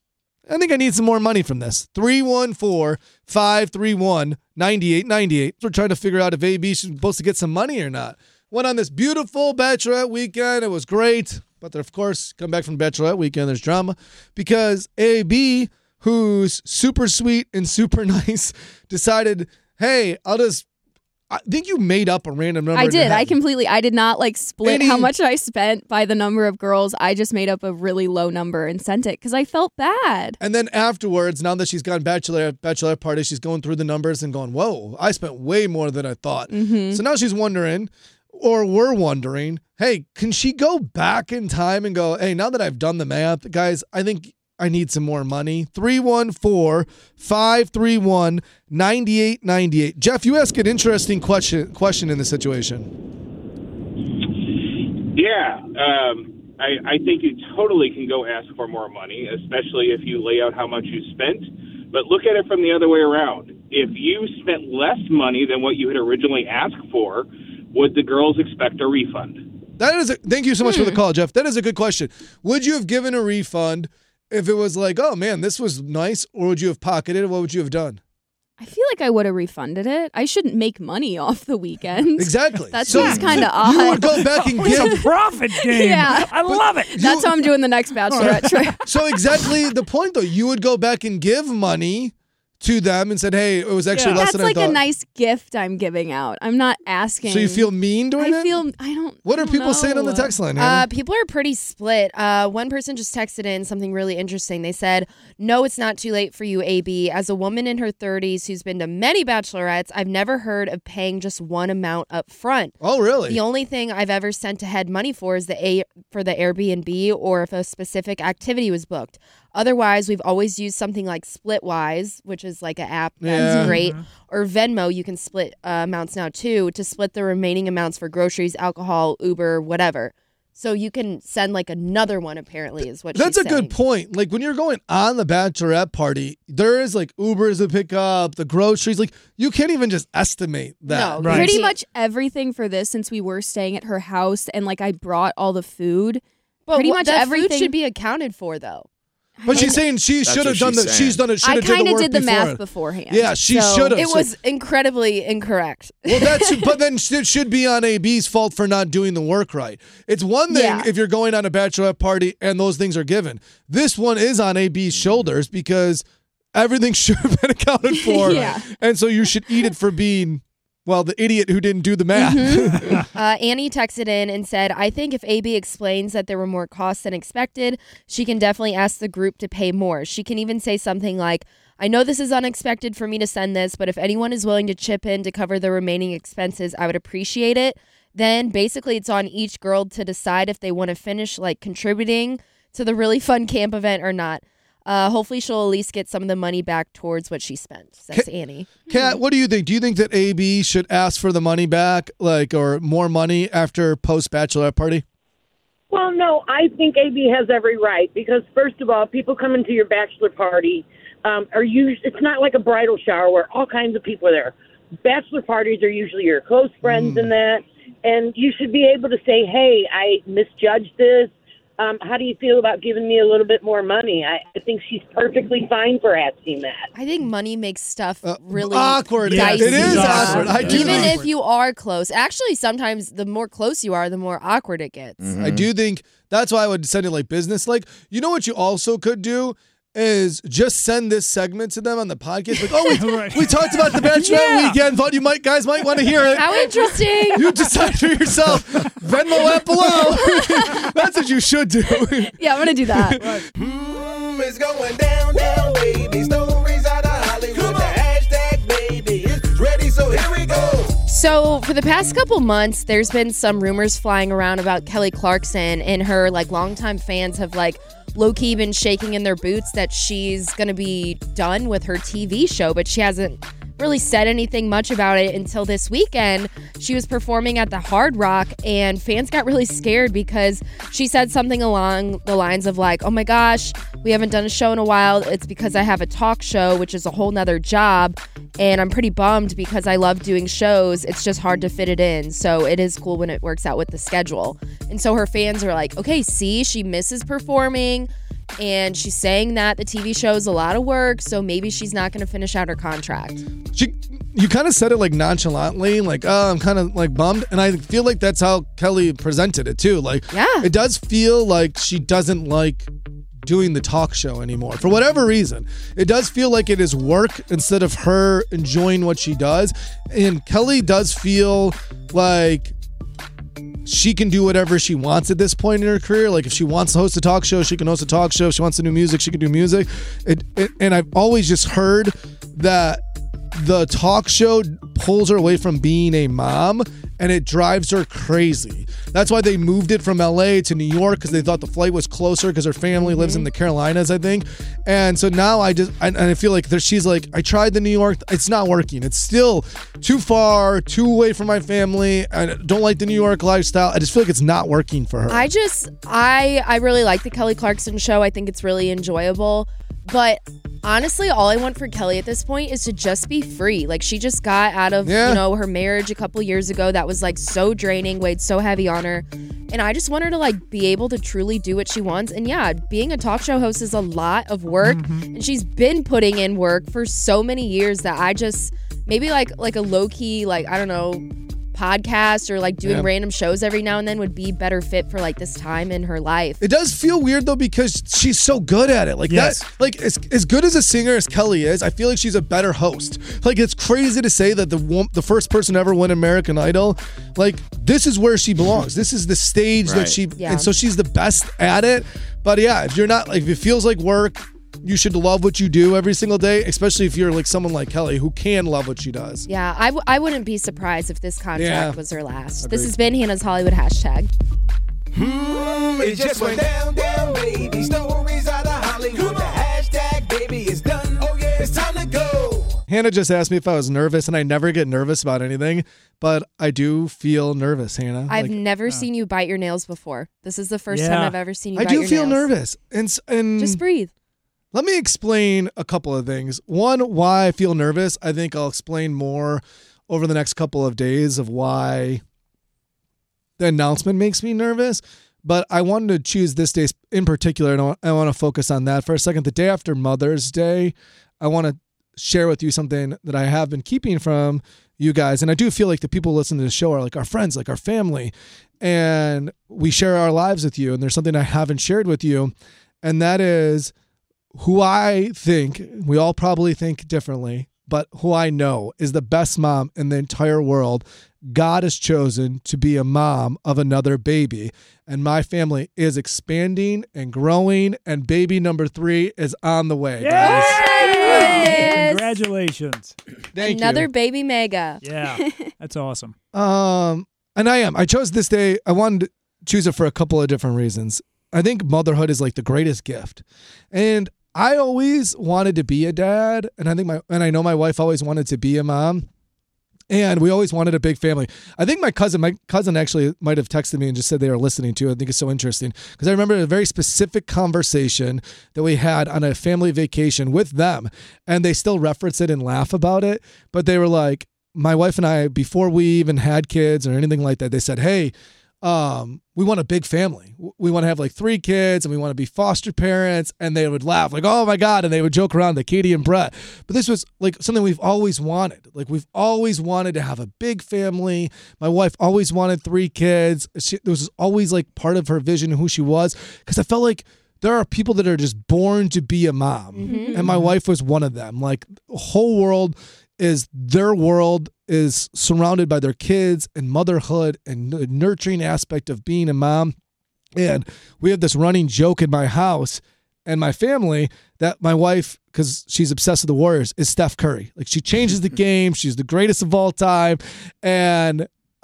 I think I need some more money from this. three one four, five three one, nine eight nine eight. We're trying to figure out if A B is supposed to get some money or not. Went on this beautiful bachelorette weekend. It was great. But of course, come back from bachelorette weekend, there's drama. Because A B, who's super sweet and super nice, decided, hey, I'll just, I think you made up a random number. I in your did. I head. completely. I did not like split Any- how much I spent by the number of girls. I just made up a really low number and sent it because I felt bad. And then afterwards, now that she's gone bachelor bachelorette party, she's going through the numbers and going, whoa, I spent way more than I thought. Mm-hmm. So now she's wondering, or we're wondering, hey, can she go back in time and go, hey, now that I've done the math, guys, I think I need some more money. three one four, five three one, nine eight nine eight. Jeff, you ask an interesting question question in this situation. Yeah, um, I, I think you totally can go ask for more money, especially if you lay out how much you spent. But look at it from the other way around. If you spent less money than what you had originally asked for, would the girls expect a refund? That is a, thank you so much Hmm. for the call, Jeff. That is a good question. Would you have given a refund if it was like, oh man, this was nice, or would you have pocketed it? What would you have done? I feel like I would have refunded it. I shouldn't make money off the weekend. Exactly. That So seems kind of odd. You would go back and It's give. a profit game. Yeah. I love it. That's how I'm doing the next bachelorette trip. So exactly the point, though. You would go back and give money to them and said, hey, it was actually Yeah. less That's than like I thought. a nice gift I'm giving out. I'm not asking. So you feel mean doing I it? feel. I don't. What I are don't people saying on the know. text line, Hannah? Uh, people are pretty split. Uh, one person just texted in something really interesting. They said, no, it's not too late for you, A B. As a woman in her thirties who's been to many bachelorettes, I've never heard of paying just one amount up front. Oh, really? The only thing I've ever sent ahead money for is the A for the Airbnb or if a specific activity was booked. Otherwise, we've always used something like Splitwise, which is like an app that's Yeah. great, or Venmo. You can split uh, amounts now too to split the remaining amounts for groceries, alcohol, Uber, whatever. So you can send like another one. Apparently, is what That's she's a saying. good point. Like when you're going on the bachelorette party, there is like Ubers to pick up, the groceries. Like you can't even just estimate that. No, Right. Pretty See- much everything for this, since we were staying at her house and like I brought all the food. But pretty wha- much that everything food should be accounted for, though. But she's saying she That's should have what done she's the. saying. She's done it. Should I have done kind the of work did the before. math beforehand. Yeah, she So- should have. It So- was incredibly incorrect. Well, that's but then it should be on A B's fault for not doing the work right. It's one thing Yeah. if you're going on a bachelorette party and those things are given. This one is on A B's shoulders because everything should have been accounted for, Yeah. and so you should eat it for being well the idiot who didn't do the math. Mm-hmm. Uh, Annie texted in and said, I think if A B explains that there were more costs than expected, she can definitely ask the group to pay more. She can even say something like, I know this is unexpected for me to send this, but if anyone is willing to chip in to cover the remaining expenses, I would appreciate it. Then basically it's on each girl to decide if they want to finish like contributing to the really fun camp event or not. Uh, hopefully she'll at least get some of the money back towards what she spent, says Ca- Annie. Kat, what do you think? Do you think that A B should ask for the money back, like, or more money after post bachelorette party? Well, no, I think A B has every right because, first of all, people come into your bachelor party um, are usually, it's not like a bridal shower where all kinds of people are there. Bachelor parties are usually your close friends Mm. and that, and you should be able to say, hey, I misjudged this. Um, how do you feel about giving me a little bit more money? I, I think she's perfectly fine for asking that. I think money makes stuff really awkward. dicey. It is awkward. I do Even think- if you are close. Actually, sometimes the more close you are, the more awkward it gets. I do think that's why I would send it like business. Like, you know what you also could do is just send this segment to them on the podcast. Like, oh, we, Right. we talked about the Bachelorette Yeah. weekend. Thought you might guys might want to hear it. How interesting. You decide for yourself. Venmo app below. That's what you should do. Yeah, I'm gonna do that. Mm, it's going down, down, baby. Stories out of Hollywood. The hashtag, baby, it's ready, so here we go. So for the past couple months, there's been some rumors flying around about Kelly Clarkson, and her like longtime fans have like low-key been shaking in their boots that she's gonna be done with her T V show, but she hasn't really said anything much about it until this weekend. She was performing at the Hard Rock, and fans got really scared because she said something along the lines of like, oh my gosh, we haven't done a show in a while. It's because I have a talk show, which is a whole nother job, and I'm pretty bummed because I love doing shows. It's just hard to fit it in. So it is cool when it works out with the schedule. And so her fans are like, okay, see, she misses performing, and she's saying that the T V show is a lot of work, so maybe she's not going to finish out her contract. She, you kind of said it like nonchalantly, like, oh, I'm kind of like bummed. And I feel like that's how Kelly presented it too. Like, Yeah. it does feel like she doesn't like doing the talk show anymore for whatever reason. It does feel like it is work instead of her enjoying what she does. And Kelly does feel like she can do whatever she wants at this point in her career. Like if she wants to host a talk show, she can host a talk show. If she wants to do music, she can do music. It, it, and I've always just heard that the talk show pulls her away from being a mom, and it drives her crazy. That's why they moved it from L A to New York, because they thought the flight was closer because her family lives in the Carolinas, I think. And so now I just, I, and I feel like there, she's like, I tried the New York, it's not working. It's still too far, too away from my family. I don't like the New York lifestyle. I just feel like it's not working for her. I just, I, I really like the Kelly Clarkson show. I think it's really enjoyable. But honestly, all I want for Kelly at this point is to just be free. Like, she just got out of, Yeah. you know, her marriage a couple years ago that was like so draining, weighed so heavy on her. And I just want her to like be able to truly do what she wants. And yeah, being a talk show host is a lot of work. And she's been putting in work for so many years that I just maybe like like a low key, like, I don't know, podcast or like doing Yeah. random shows every now and then would be better fit for like this time in her life. It does feel weird though because she's so good at it. Like Yes. that, like as, as good as a singer as Kelly is, I feel like she's a better host. Like it's crazy to say that the one, the first person to ever win American Idol, like this is where she belongs. This is the stage that Right. she, Yeah. and so she's the best at it. But yeah, if you're not like if it feels like work, you should love what you do every single day, especially if you're like someone like Kelly who can love what she does. Yeah, I, w- I wouldn't be surprised if this contract Yeah. was her last. Agreed. This has been Hannah's Hollywood hashtag. Mm, it just went down, down, baby. Stories out of Hollywood. The hashtag, baby, is done. Oh yeah, it's time to go. Hannah just asked me if I was nervous, and I never get nervous about anything, but I do feel nervous, Hannah. I've Like, never seen you bite your nails before. This is the first time Yeah. I've ever seen you I bite do your feel nails. nervous. And, s- and Just breathe. let me explain a couple of things. One, why I feel nervous. I think I'll explain more over the next couple of days of why the announcement makes me nervous. But I wanted to choose this day in particular, and I want- I want to focus on that for a second. The day after Mother's Day, I want to share with you something that I have been keeping from you guys. And I do feel like the people who listen to the show are like our friends, like our family. And we share our lives with you. And there's something I haven't shared with you. And that is who I think, we all probably think differently, but who I know is the best mom in the entire world. God has chosen to be a mom of another baby. And my family is expanding and growing. And baby number three is on the way, guys. Yes. Congratulations. Thank Another you. baby mega. Yeah, that's awesome. Um, and I am. I chose this day. I wanted to choose it for a couple of different reasons. I think motherhood is like the greatest gift. And I always wanted to be a dad. And I think my, and I know my wife always wanted to be a mom. And we always wanted a big family. I think my cousin, my cousin actually might have texted me and just said they were listening to. I think it's so interesting because I remember a very specific conversation that we had on a family vacation with them, and they still reference it and laugh about it. But they were like, my wife and I, before we even had kids or anything like that, they said, "Hey, um, we want a big family. We want to have like three kids and we want to be foster parents." And they would laugh like, "Oh my God." And they would joke around, like Katie and Brett. But this was like something we've always wanted. Like we've always wanted to have a big family. My wife always wanted three kids. She, this was always like part of her vision of who she was. Cause I felt like there are people that are just born to be a mom. Mhm. And my wife was one of them. Like the whole world is their world is surrounded by their kids and motherhood and the nurturing aspect of being a mom. And we have this running joke in my house and my family that my wife, because she's obsessed with the Warriors, is Steph Curry. Like she changes the game. She's the greatest of all time. And,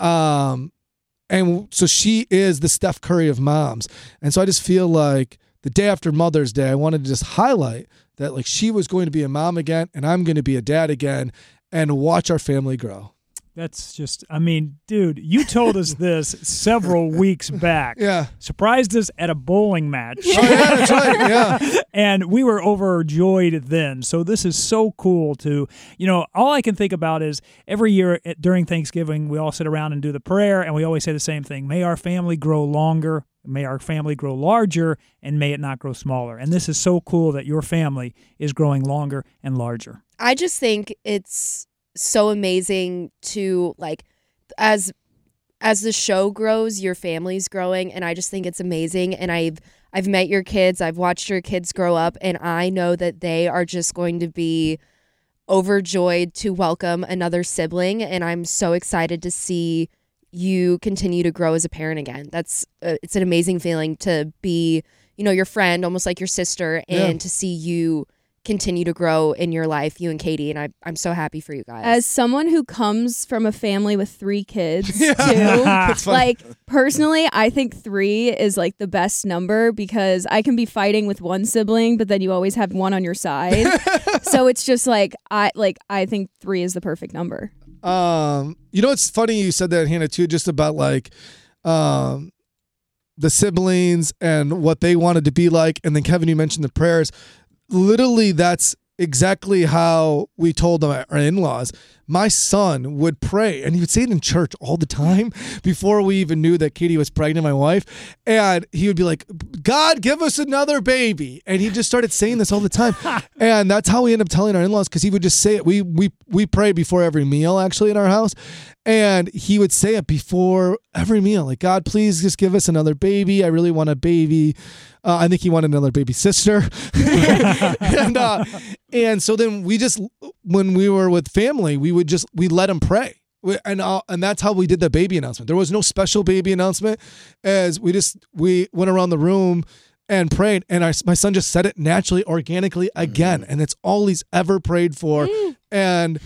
um, and so she is the Steph Curry of moms. And so I just feel like the day after Mother's Day, I wanted to just highlight that like she was going to be a mom again and I'm going to be a dad again and watch our family grow. That's just, I mean, dude, you told us this several weeks back. Yeah. Surprised us at a bowling match. Oh, yeah, that's right. Yeah. And we were overjoyed then. So this is so cool to, you know, all I can think about is every year at, during Thanksgiving, we all sit around and do the prayer, and we always say the same thing. May our family grow longer, may our family grow larger, and may it not grow smaller. And this is so cool that your family is growing longer and larger. I just think it's so amazing to like as as the show grows, your family's growing, and I just think it's amazing. And I've I've met your kids, I've watched your kids grow up, and I know that they are just going to be overjoyed to welcome another sibling, and I'm so excited to see you continue to grow as a parent again. That's uh, it's an amazing feeling to be, you know, your friend, almost like your sister, and Yeah. to see you continue to grow in your life, you and Katie, and I, I'm so happy for you guys. As someone who comes from a family with three kids, Yeah. too, That's funny. like personally, I think three is like the best number because I can be fighting with one sibling, but then you always have one on your side. So it's just like I like I think three is the perfect number. Um, you know, it's funny you said that, Hannah, too, just about like um, the siblings and what they wanted to be like. And then, Kevin, you mentioned the prayers. literally, that's exactly how we told our in-laws. My son would pray, and he would say it in church all the time before we even knew that Katie was pregnant, my wife. And he would be like, God, give us another baby. And he just started saying this all the time. And that's how we end up telling our in-laws, because he would just say it. We, we, we pray before every meal, actually, in our house. And he would say it before every meal, like, God, please just give us another baby. I really want a baby. Uh, I think he wanted another baby sister. and uh, and so then we just, when we were with family, we would just, we let him pray. We, and uh, and that's how we did the baby announcement. There was no special baby announcement, as we just, we went around the room and prayed. And our, my son just said it naturally, organically again. Mm. And it's all he's ever prayed for. Mm. And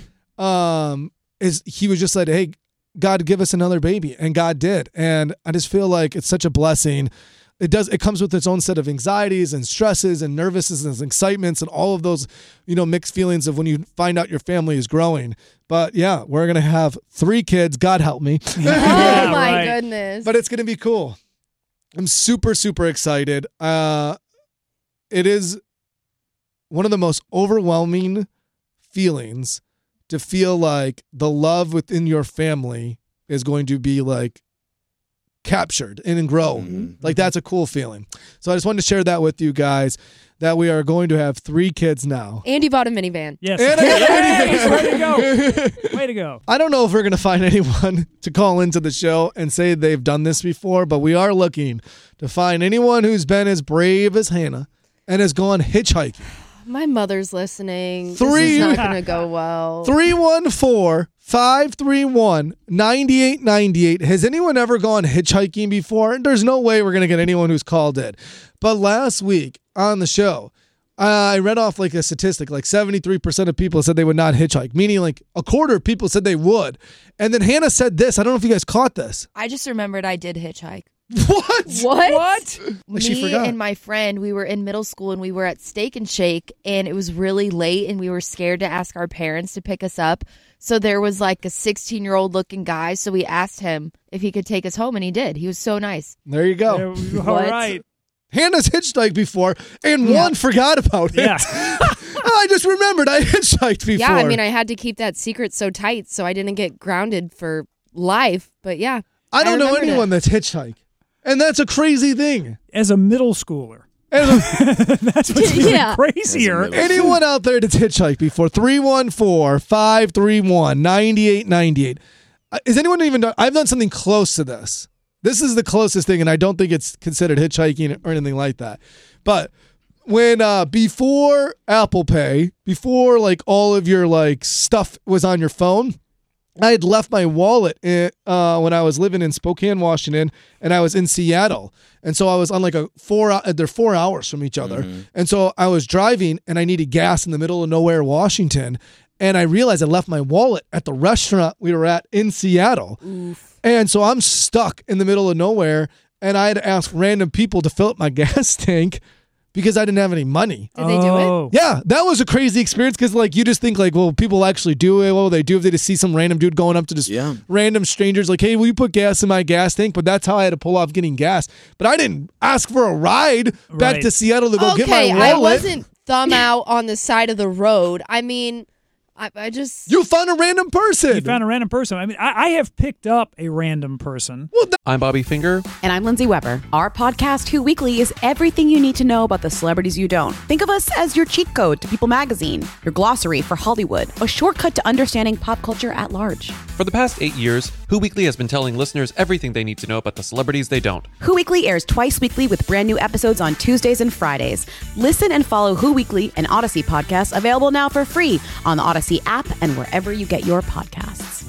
um, is he was just like, hey, God, give us another baby. And God did. And I just feel like it's such a blessing. It does. It comes with its own set of anxieties and stresses and nervousness and excitements and all of those, you know, mixed feelings of when you find out your family is growing. But yeah, we're going to have three kids. God help me. Oh yeah, my right. goodness. But it's going to be cool. I'm super, super excited. Uh, it is one of the most overwhelming feelings to feel like the love within your family is going to be like captured and grow. Mm-hmm. Like, that's a cool feeling. So I just wanted to share that with you guys, that we are going to have three kids now. Andy bought a minivan. Yes. And hey, way to go. Way to go. I don't know if we're going to find anyone to call into the show and say they've done this before, but we are looking to find anyone who's been as brave as Hannah and has gone hitchhiking. My mother's listening. Three, this is not going to go well. three one four, five three one, nine eight nine eight. Has anyone ever gone hitchhiking before? There's no way we're going to get anyone who's called it. But last week on the show, I read off like a statistic, like seventy-three percent of people said they would not hitchhike, meaning like a quarter of people said they would. And then Hannah said this. I don't know if you guys caught this. I just remembered I did hitchhike. What? What? What? Me she forgot. and my friend, we were in middle school and we were at Steak and Shake, and it was really late and we were scared to ask our parents to pick us up. So there was like a sixteen-year-old looking guy, so we asked him if he could take us home, and he did. He was so nice. There you go. Yeah, all right. Hannah's hitchhiked before, and Yeah. one forgot about it. Yeah. I just remembered I hitchhiked before. Yeah, I mean, I had to keep that secret so tight so I didn't get grounded for life. But yeah, I don't know remembered anyone it. that's hitchhiked. And that's a crazy thing. As a middle schooler. As a- That's what's even Yeah. crazier. anyone out there that's hitchhiked before? three one four, five three one, nine eight nine eight. Uh, Is anyone even done? I've done something close to this. This is the closest thing, and I don't think it's considered hitchhiking or anything like that. But when uh, before Apple Pay, before like all of your like stuff was on your phone, I had left my wallet in, uh, when I was living in Spokane, Washington, and I was in Seattle. And so I was on like a four, uh, they're four hours from each other. Mm-hmm. And so I was driving and I needed gas in the middle of nowhere, Washington. And I realized I left my wallet at the restaurant we were at in Seattle. Oof. And so I'm stuck in the middle of nowhere, and I had to ask random people to fill up my gas tank because I didn't have any money. Did they do it? Yeah, that was a crazy experience because like you just think like, well, people actually do it. What will they do if they just see some random dude going up to just Yeah. random strangers like, hey, will you put gas in my gas tank? But that's how I had to pull off getting gas. But I didn't ask for a ride back Right. to Seattle to go Okay, get my wallet. I wasn't thumb out on the side of the road. I mean, I, I just... You found a random person. You found a random person. I mean, I, I have picked up a random person. I'm Bobby Finger. And I'm Lindsay Weber. Our podcast, Who Weekly, is everything you need to know about the celebrities you don't. Think of us as your cheat code to People Magazine, your glossary for Hollywood, a shortcut to understanding pop culture at large. For the past eight years, Who Weekly has been telling listeners everything they need to know about the celebrities they don't. Who Weekly airs twice weekly with brand new episodes on Tuesdays and Fridays. Listen and follow Who Weekly, an Odyssey podcast, available now for free on the Odyssey app and wherever you get your podcasts.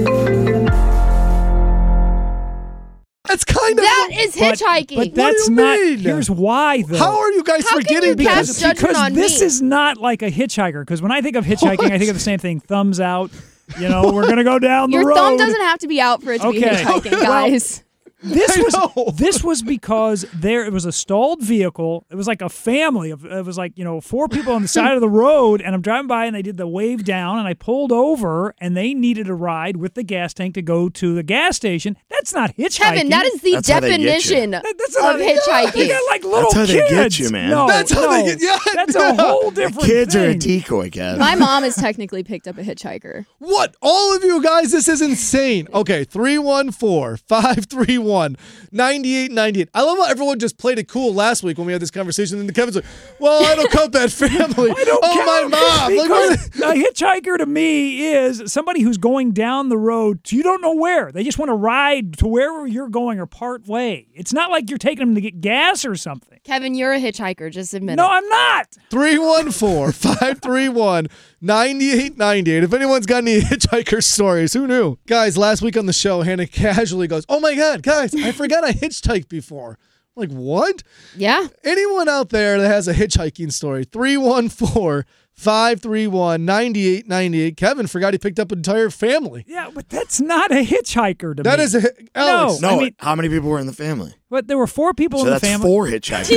That's kind of That is But- hitchhiking. But that's do you not. mean? Here's why, though. How are you guys How can forgetting you this? cast judgment because on this me? is not like a hitchhiker. Because when I think of hitchhiking, I think of the same thing: thumbs out. You know, we're gonna go down the Your road. thumb doesn't have to be out for it to be Okay. hitchhiking, Well, guys. This was this was because there it was a stalled vehicle. It was like a family of it was like, you know, four people on the side of the road, and I'm driving by and they did the wave down and I pulled over and they needed a ride with the gas tank to go to the gas station. That's not hitchhiking. Kevin, that is the That's how they get you. definition That- that's of how they- hitchhiking. They got like little That's how kids. they get you, man. No, That's how no, they get- yeah, That's a whole The different kids are a thing. decoy, Kev. My mom has technically picked up a hitchhiker. What? All of you guys, this is insane. Okay, three one four, five three one, nine eight nine eight. I love how everyone just played it cool last week when we had this conversation, and Kevin's like, well, I don't count that family. I don't oh, count my mom. Like, what- because a hitchhiker to me is somebody who's going down the road. To, you don't know where. They just want to ride to wherever you're going or part way. It's not like you're taking them to get gas or something. Kevin, you're a hitchhiker. Just admit No, it. I'm not. three one four, five three one, nine eight nine eight. If anyone's got any hitchhiker stories, who knew? Guys, last week on the show, Hannah casually goes, oh my God, guys, I forgot I hitchhiked before. Like, what? Yeah. Anyone out there that has a hitchhiking story, three one four, five three one, nine eight nine eight. Kevin forgot he picked up an entire family. Yeah, but that's not a hitchhiker to That me. is a hi- Alex. No, I mean, how many people were in the family? but there were four people So in the that's family. four hitchhikers.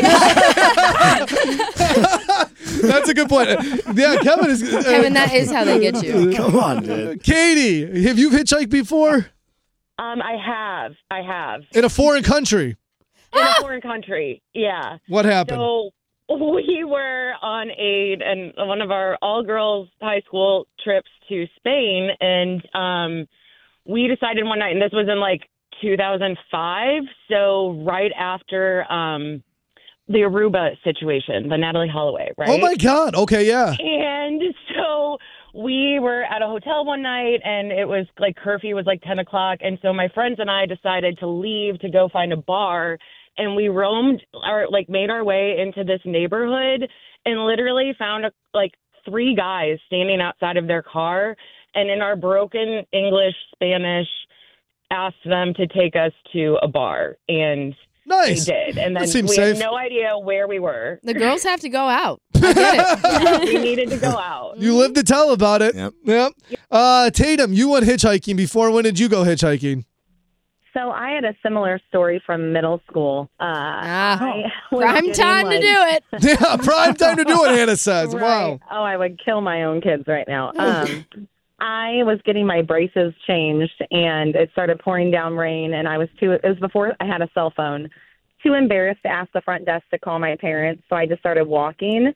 That's a good point. Yeah, Kevin is. Uh, Kevin, that is how they get you. Come on, dude. Katie, have you hitchhiked before Um, I have. I have. in a foreign country? In a foreign country. Yeah. What happened? So we were on a and one of our all girls high school trips to Spain, and um, we decided one night, and this was in like two thousand five, so right after um, the Aruba situation, the Natalie Holloway, right? Oh my God. Okay, yeah. And so we were at a hotel one night, and it was like curfew was like ten o'clock. And so my friends and I decided to leave to go find a bar. And we roamed or like made our way into this neighborhood and literally found a, like three guys standing outside of their car. And in our broken English, Spanish, asked them to take us to a bar. And Nice. they did. And That then seems we safe. had no idea where we were. The girls have to go out. I get it. We needed to go out. You live to tell about it. Yep. Yep. Uh, Tatum, you went hitchhiking before. When did you go hitchhiking? So I had a similar story from middle school. Uh, Ah, I was prime getting, time to like- do it. Yeah, prime time to do it, Hannah says. Right. Wow. Oh, I would kill my own kids right now. Um, I was getting my braces changed, and it started pouring down rain, and I was too. It was before I had a cell phone. Too embarrassed to ask the front desk to call my parents, so I just started walking,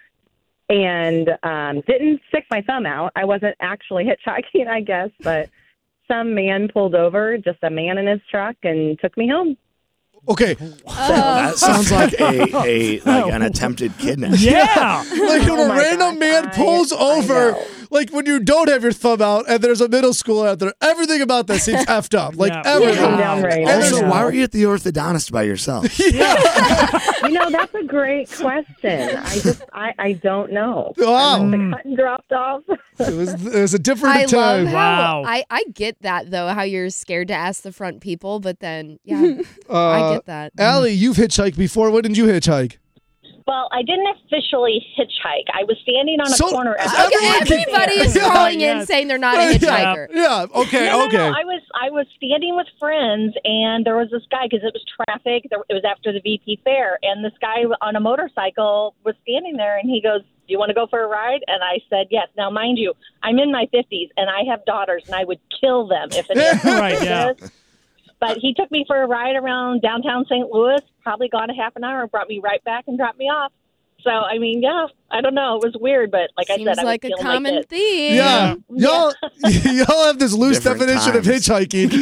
and um, didn't stick my thumb out. I wasn't actually hitchhiking, I guess, but some man pulled over, just a man in his truck, and took me home. Okay. That sounds like a, a like an attempted kidnapping. Yeah. Like when Oh a my random gosh, man I- pulls I over, know. like when you don't have your thumb out and there's a middle schooler out there, everything about that seems effed up. Like Yeah. everything. Pouring down rain. I Also, know. why were you at the orthodontist by yourself? You know, that's a great question. I just, I, I don't know. Wow. The cotton dropped off. It was, it was a different I time. love how Wow. I, I get that though, how you're scared to ask the front people, but then yeah, Uh, I get that. Allie, you've hitchhiked before. When did you hitchhike? Well, I didn't officially hitchhike. I was standing on a So- corner. At Everyone Okay, can- everybody is Yeah, calling in yes. saying they're not a hitchhiker. Yeah. Okay. no, no, okay. no. I was I was standing with friends, and there was this guy because it was traffic. There, it was after the V P fair, and this guy on a motorcycle was standing there, and he goes, "Do you want to go for a ride?" And I said, "Yes." Now, mind you, I'm in my fifties, and I have daughters, and I would kill them if it is Right, yeah. this. But he took me for a ride around downtown Saint Louis. Probably gone a half an hour, brought me right back, and dropped me off. So, I mean, yeah, I don't know. It was weird, but like Seems I said, I like was a feeling common like this. theme. Yeah. Y'all, y'all have this loose Different definition of times.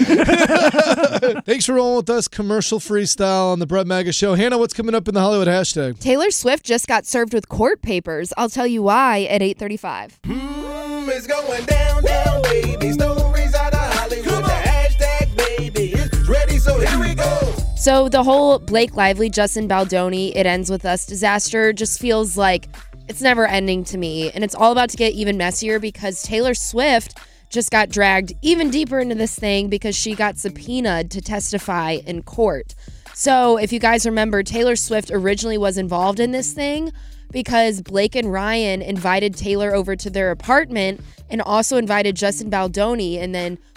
hitchhiking. Thanks for rolling with us. Commercial freestyle on the Brett Maga Show. Hannah, what's coming up in the Hollywood hashtag? Taylor Swift just got served with court papers. I'll tell you why at eight thirty-five. Mm, it's going down, down, baby. Stories out of Hollywood. The hashtag, baby, is ready, so here we go. So the whole Blake Lively, Justin Baldoni, It Ends With Us disaster just feels like it's never ending to me. And it's all about to get even messier because Taylor Swift just got dragged even deeper into this thing because she got subpoenaed to testify in court. So if you guys remember, Taylor Swift originally was involved in this thing because Blake and Ryan invited Taylor over to their apartment and also invited Justin Baldoni. And then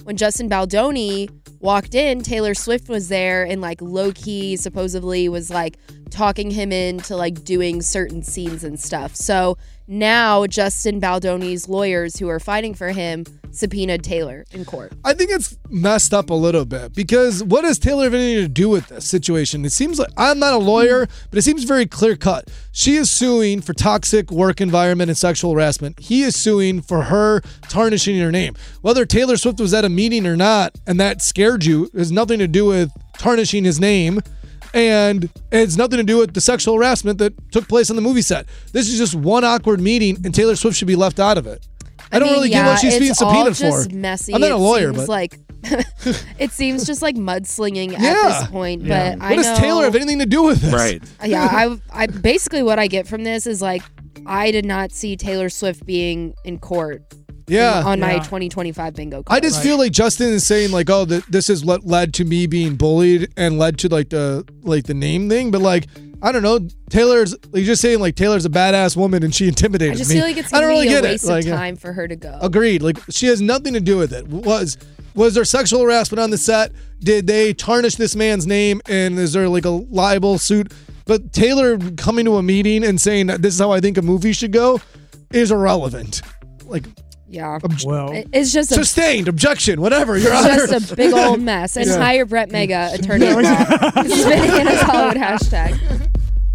when Justin Baldoni walked in, Taylor Swift was there and like low-key supposedly was like talking him into like doing certain scenes and stuff. So now Justin Baldoni's lawyers who are fighting for him subpoenaed Taylor in court. I think it's messed up a little bit because what does Taylor have anything to do with this situation? It seems like, I'm not a lawyer, but it seems very clear cut. She is suing for toxic work environment and sexual harassment. He is suing for her tarnishing her name. Whether Taylor Swift was at a meeting or not and that scared you has nothing to do with tarnishing his name. And it's nothing to do with the sexual harassment that took place on the movie set. This is just one awkward meeting, and Taylor Swift should be left out of it. I, I don't mean, really yeah, get what she's being it's all subpoenaed just for. Messy. I'm not a It lawyer, seems but like it seems just like mudslinging Yeah. at this point. Yeah. But What I does know, Taylor have anything to do with this? Right. Yeah, I, I basically what I get from this is like I did not see Taylor Swift being in court. Yeah. in- on my Yeah. twenty twenty-five bingo card. I just feel like Justin is saying like, oh, th- this is what led to me being bullied and led to like the like the name thing. But like, I don't know, Taylor's like just saying like Taylor's a badass woman and she intimidated I just me. feel like it's I gonna don't really be a get waste it. Like, of uh, time for her to go. Agreed. Like she has nothing to do with it. Was was there sexual harassment on the set? Did they tarnish this man's name? And is there like a libel suit? But Taylor coming to a meeting and saying that this is how I think a movie should go is irrelevant. Like, yeah. well, It- it's just a, sustained objection, whatever. You're it's Honor. just a big old mess. And Yeah. hire Brett Mega, attorney at law. This has been Hannah's Hollywood hashtag.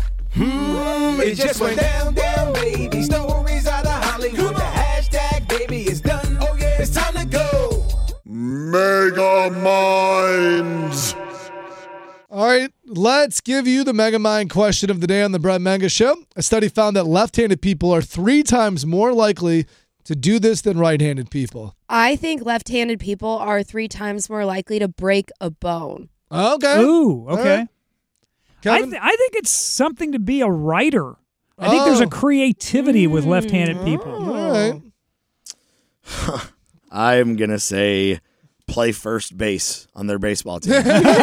Mm, it just went down, down, baby. Stories out of Hollywood. The hashtag, baby, is done. Oh, yeah, it's time to go. Mega Minds. All right, let's give you the Mega Mind question of the day on the Brett Mega Show. A study found that left-handed people are three times more likely to do this than right-handed people. I think left-handed people are three times more likely to break a bone. Okay. Ooh, All okay. right. I, Kevin? th- I think it's something to be a writer. I think there's Oh. a creativity with left-handed people. All right. I'm going to say play first base on their baseball team.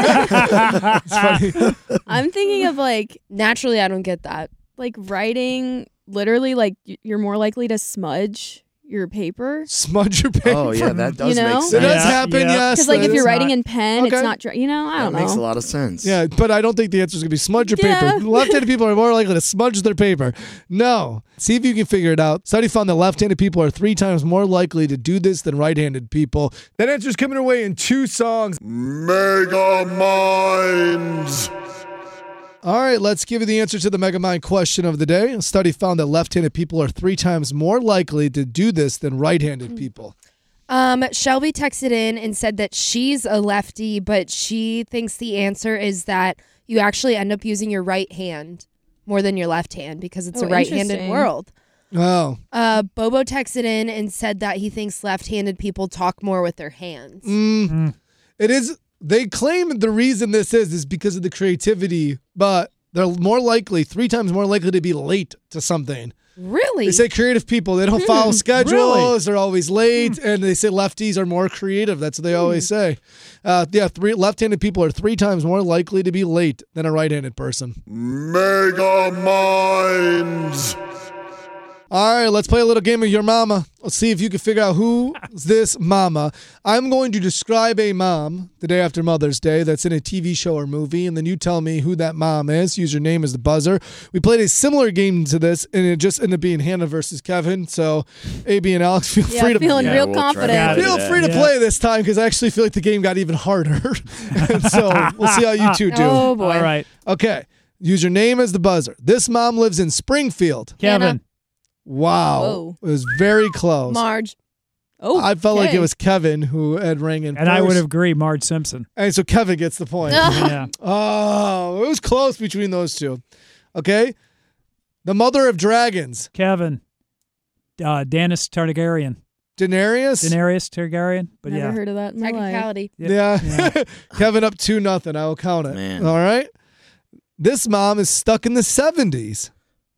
I'm thinking of like naturally I don't get that. Like writing literally like y- you're more likely to smudge your paper. Smudge your paper. Oh, yeah, that does You know? make sense. It does happen, yes. Because like that if you're is writing not- in pen, Okay. it's not dry. You know, I That don't know. makes a lot of sense. Yeah, but I don't think the answer is going to be smudge your Yeah. paper. Left-handed people are more likely to smudge their paper. No. See if you can figure it out. Study found that left-handed people are three times more likely to do this than right-handed people. That answer is coming away in two songs. Mega Minds. All right, let's give you the answer to the Mega Mind question of the day. A study found that left-handed people are three times more likely to do this than right-handed people. Um, Shelby texted in and said that she's a lefty, but she thinks the answer is that you actually end up using your right hand more than your left hand because it's Oh, a right-handed interesting. world. Oh. Uh, Bobo texted in and said that he thinks left-handed people talk more with their hands. Mm. It is. They claim the reason this is is because of the creativity, but they're more likely, three times more likely to be late to something. Really? They say creative people, they don't follow Hmm, schedules, really? they're always late, and they say lefties are more creative. That's what they always say. Uh, yeah, three left-handed people are three times more likely to be late than a right-handed person. Mega Minds. All right, let's play a little game of Your Mama. Let's see if you can figure out who's this mama. I'm going to describe a mom the day after Mother's Day that's in a T V show or movie, and then you tell me who that mom is. Use your name as the buzzer. We played a similar game to this, and it just ended up being Hannah versus Kevin. So, A B and Alex, feel Yeah, free to feeling Yeah, real we'll try to confident. Feel play free to that. play this time because I actually feel like the game got even harder. And so we'll see how you two do. Oh, boy. All right. Okay. Use your name as the buzzer. This mom lives in Springfield. Kevin. Wow. Whoa. It was very close. Marge. Oh, I felt like okay. it was Kevin who had rang in And first. I would agree, Marge Simpson. And so Kevin gets the point. Yeah. Oh, it was close between those two. Okay. The mother of dragons. Kevin. Uh, Daenerys Targaryen. Daenerys? Daenerys Targaryen. But Never yeah. heard of that in my life. Technicality. Yeah. Kevin up two nothing. I will count it. Man. All right. This mom is stuck in the seventies.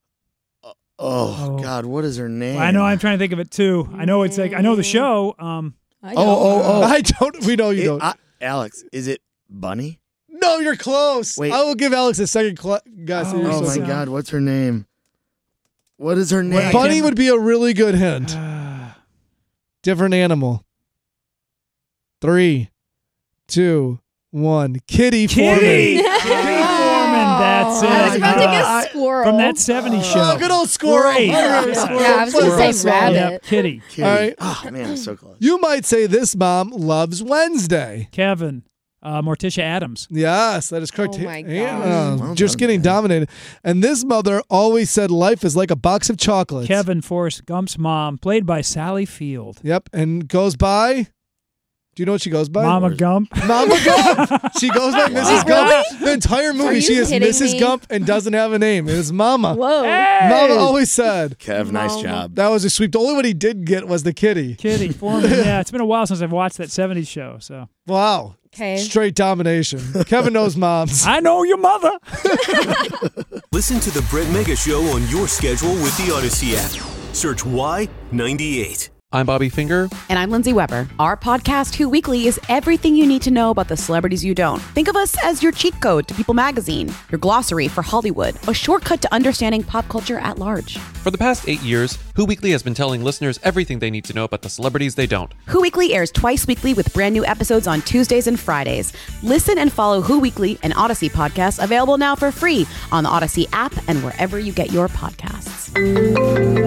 Oh, Oh. God, what is her name? I know. I'm trying to think of it too. I know it's like I know the show. Um, I Oh, oh, oh. I don't. We know you It- don't. I- Alex, is it Bunny? no, you're close. Wait. I will give Alex a second cl- guess. Oh, You're Oh, so my close. God, what's her name? What is her name? I Bunny can't- would be a really good hint. Different animal. Three, two, one. Kitty, Kitty! Foreman. Kitty Foreman, that's it. I was about to Uh, get squirrel. From that seventies show. Oh, good old squirrel. Great. Honorary Yeah. squirrel. Yeah, I was gonna Squirrel. say rabbit. Yep, Kitty. Kitty. All right. Oh, man, so close. You might say this mom loves Wednesday. Kevin. Uh, Morticia Adams. Yes, that is correct. Oh, my Yeah, gosh. Well just done, getting man. dominated. And this mother always said life is like a box of chocolates. Kevin Forrest Gump's mom, played by Sally Field. Yep, and goes by. Do you know what she goes by? Mama Gump. Mama Gump. She goes by Missus Wow. Gump. The entire Are movie, you she is kidding Missus me? Gump and doesn't have a name. It is Mama. Whoa. Mama always said. Kev, nice job. That was a sweep. The only one he did get was the kitty. Kitty Foreman. Yeah, it's been a while since I've watched that seventies show. So Wow. Okay. Straight domination. Kevin knows moms. I know your mother. Listen to the Brett Mega Show on your schedule with the Odyssey app. Search Y ninety-eight. I'm Bobby Finger. And I'm Lindsay Weber. Our podcast, Who Weekly, is everything you need to know about the celebrities you don't. Think of us as your cheat code to People Magazine, your glossary for Hollywood, a shortcut to understanding pop culture at large. For the past eight years, Who Weekly has been telling listeners everything they need to know about the celebrities they don't. Who Weekly airs twice weekly with brand new episodes on Tuesdays and Fridays. Listen and follow Who Weekly, an Odyssey podcast, available now for free on the Odyssey app and wherever you get your podcasts.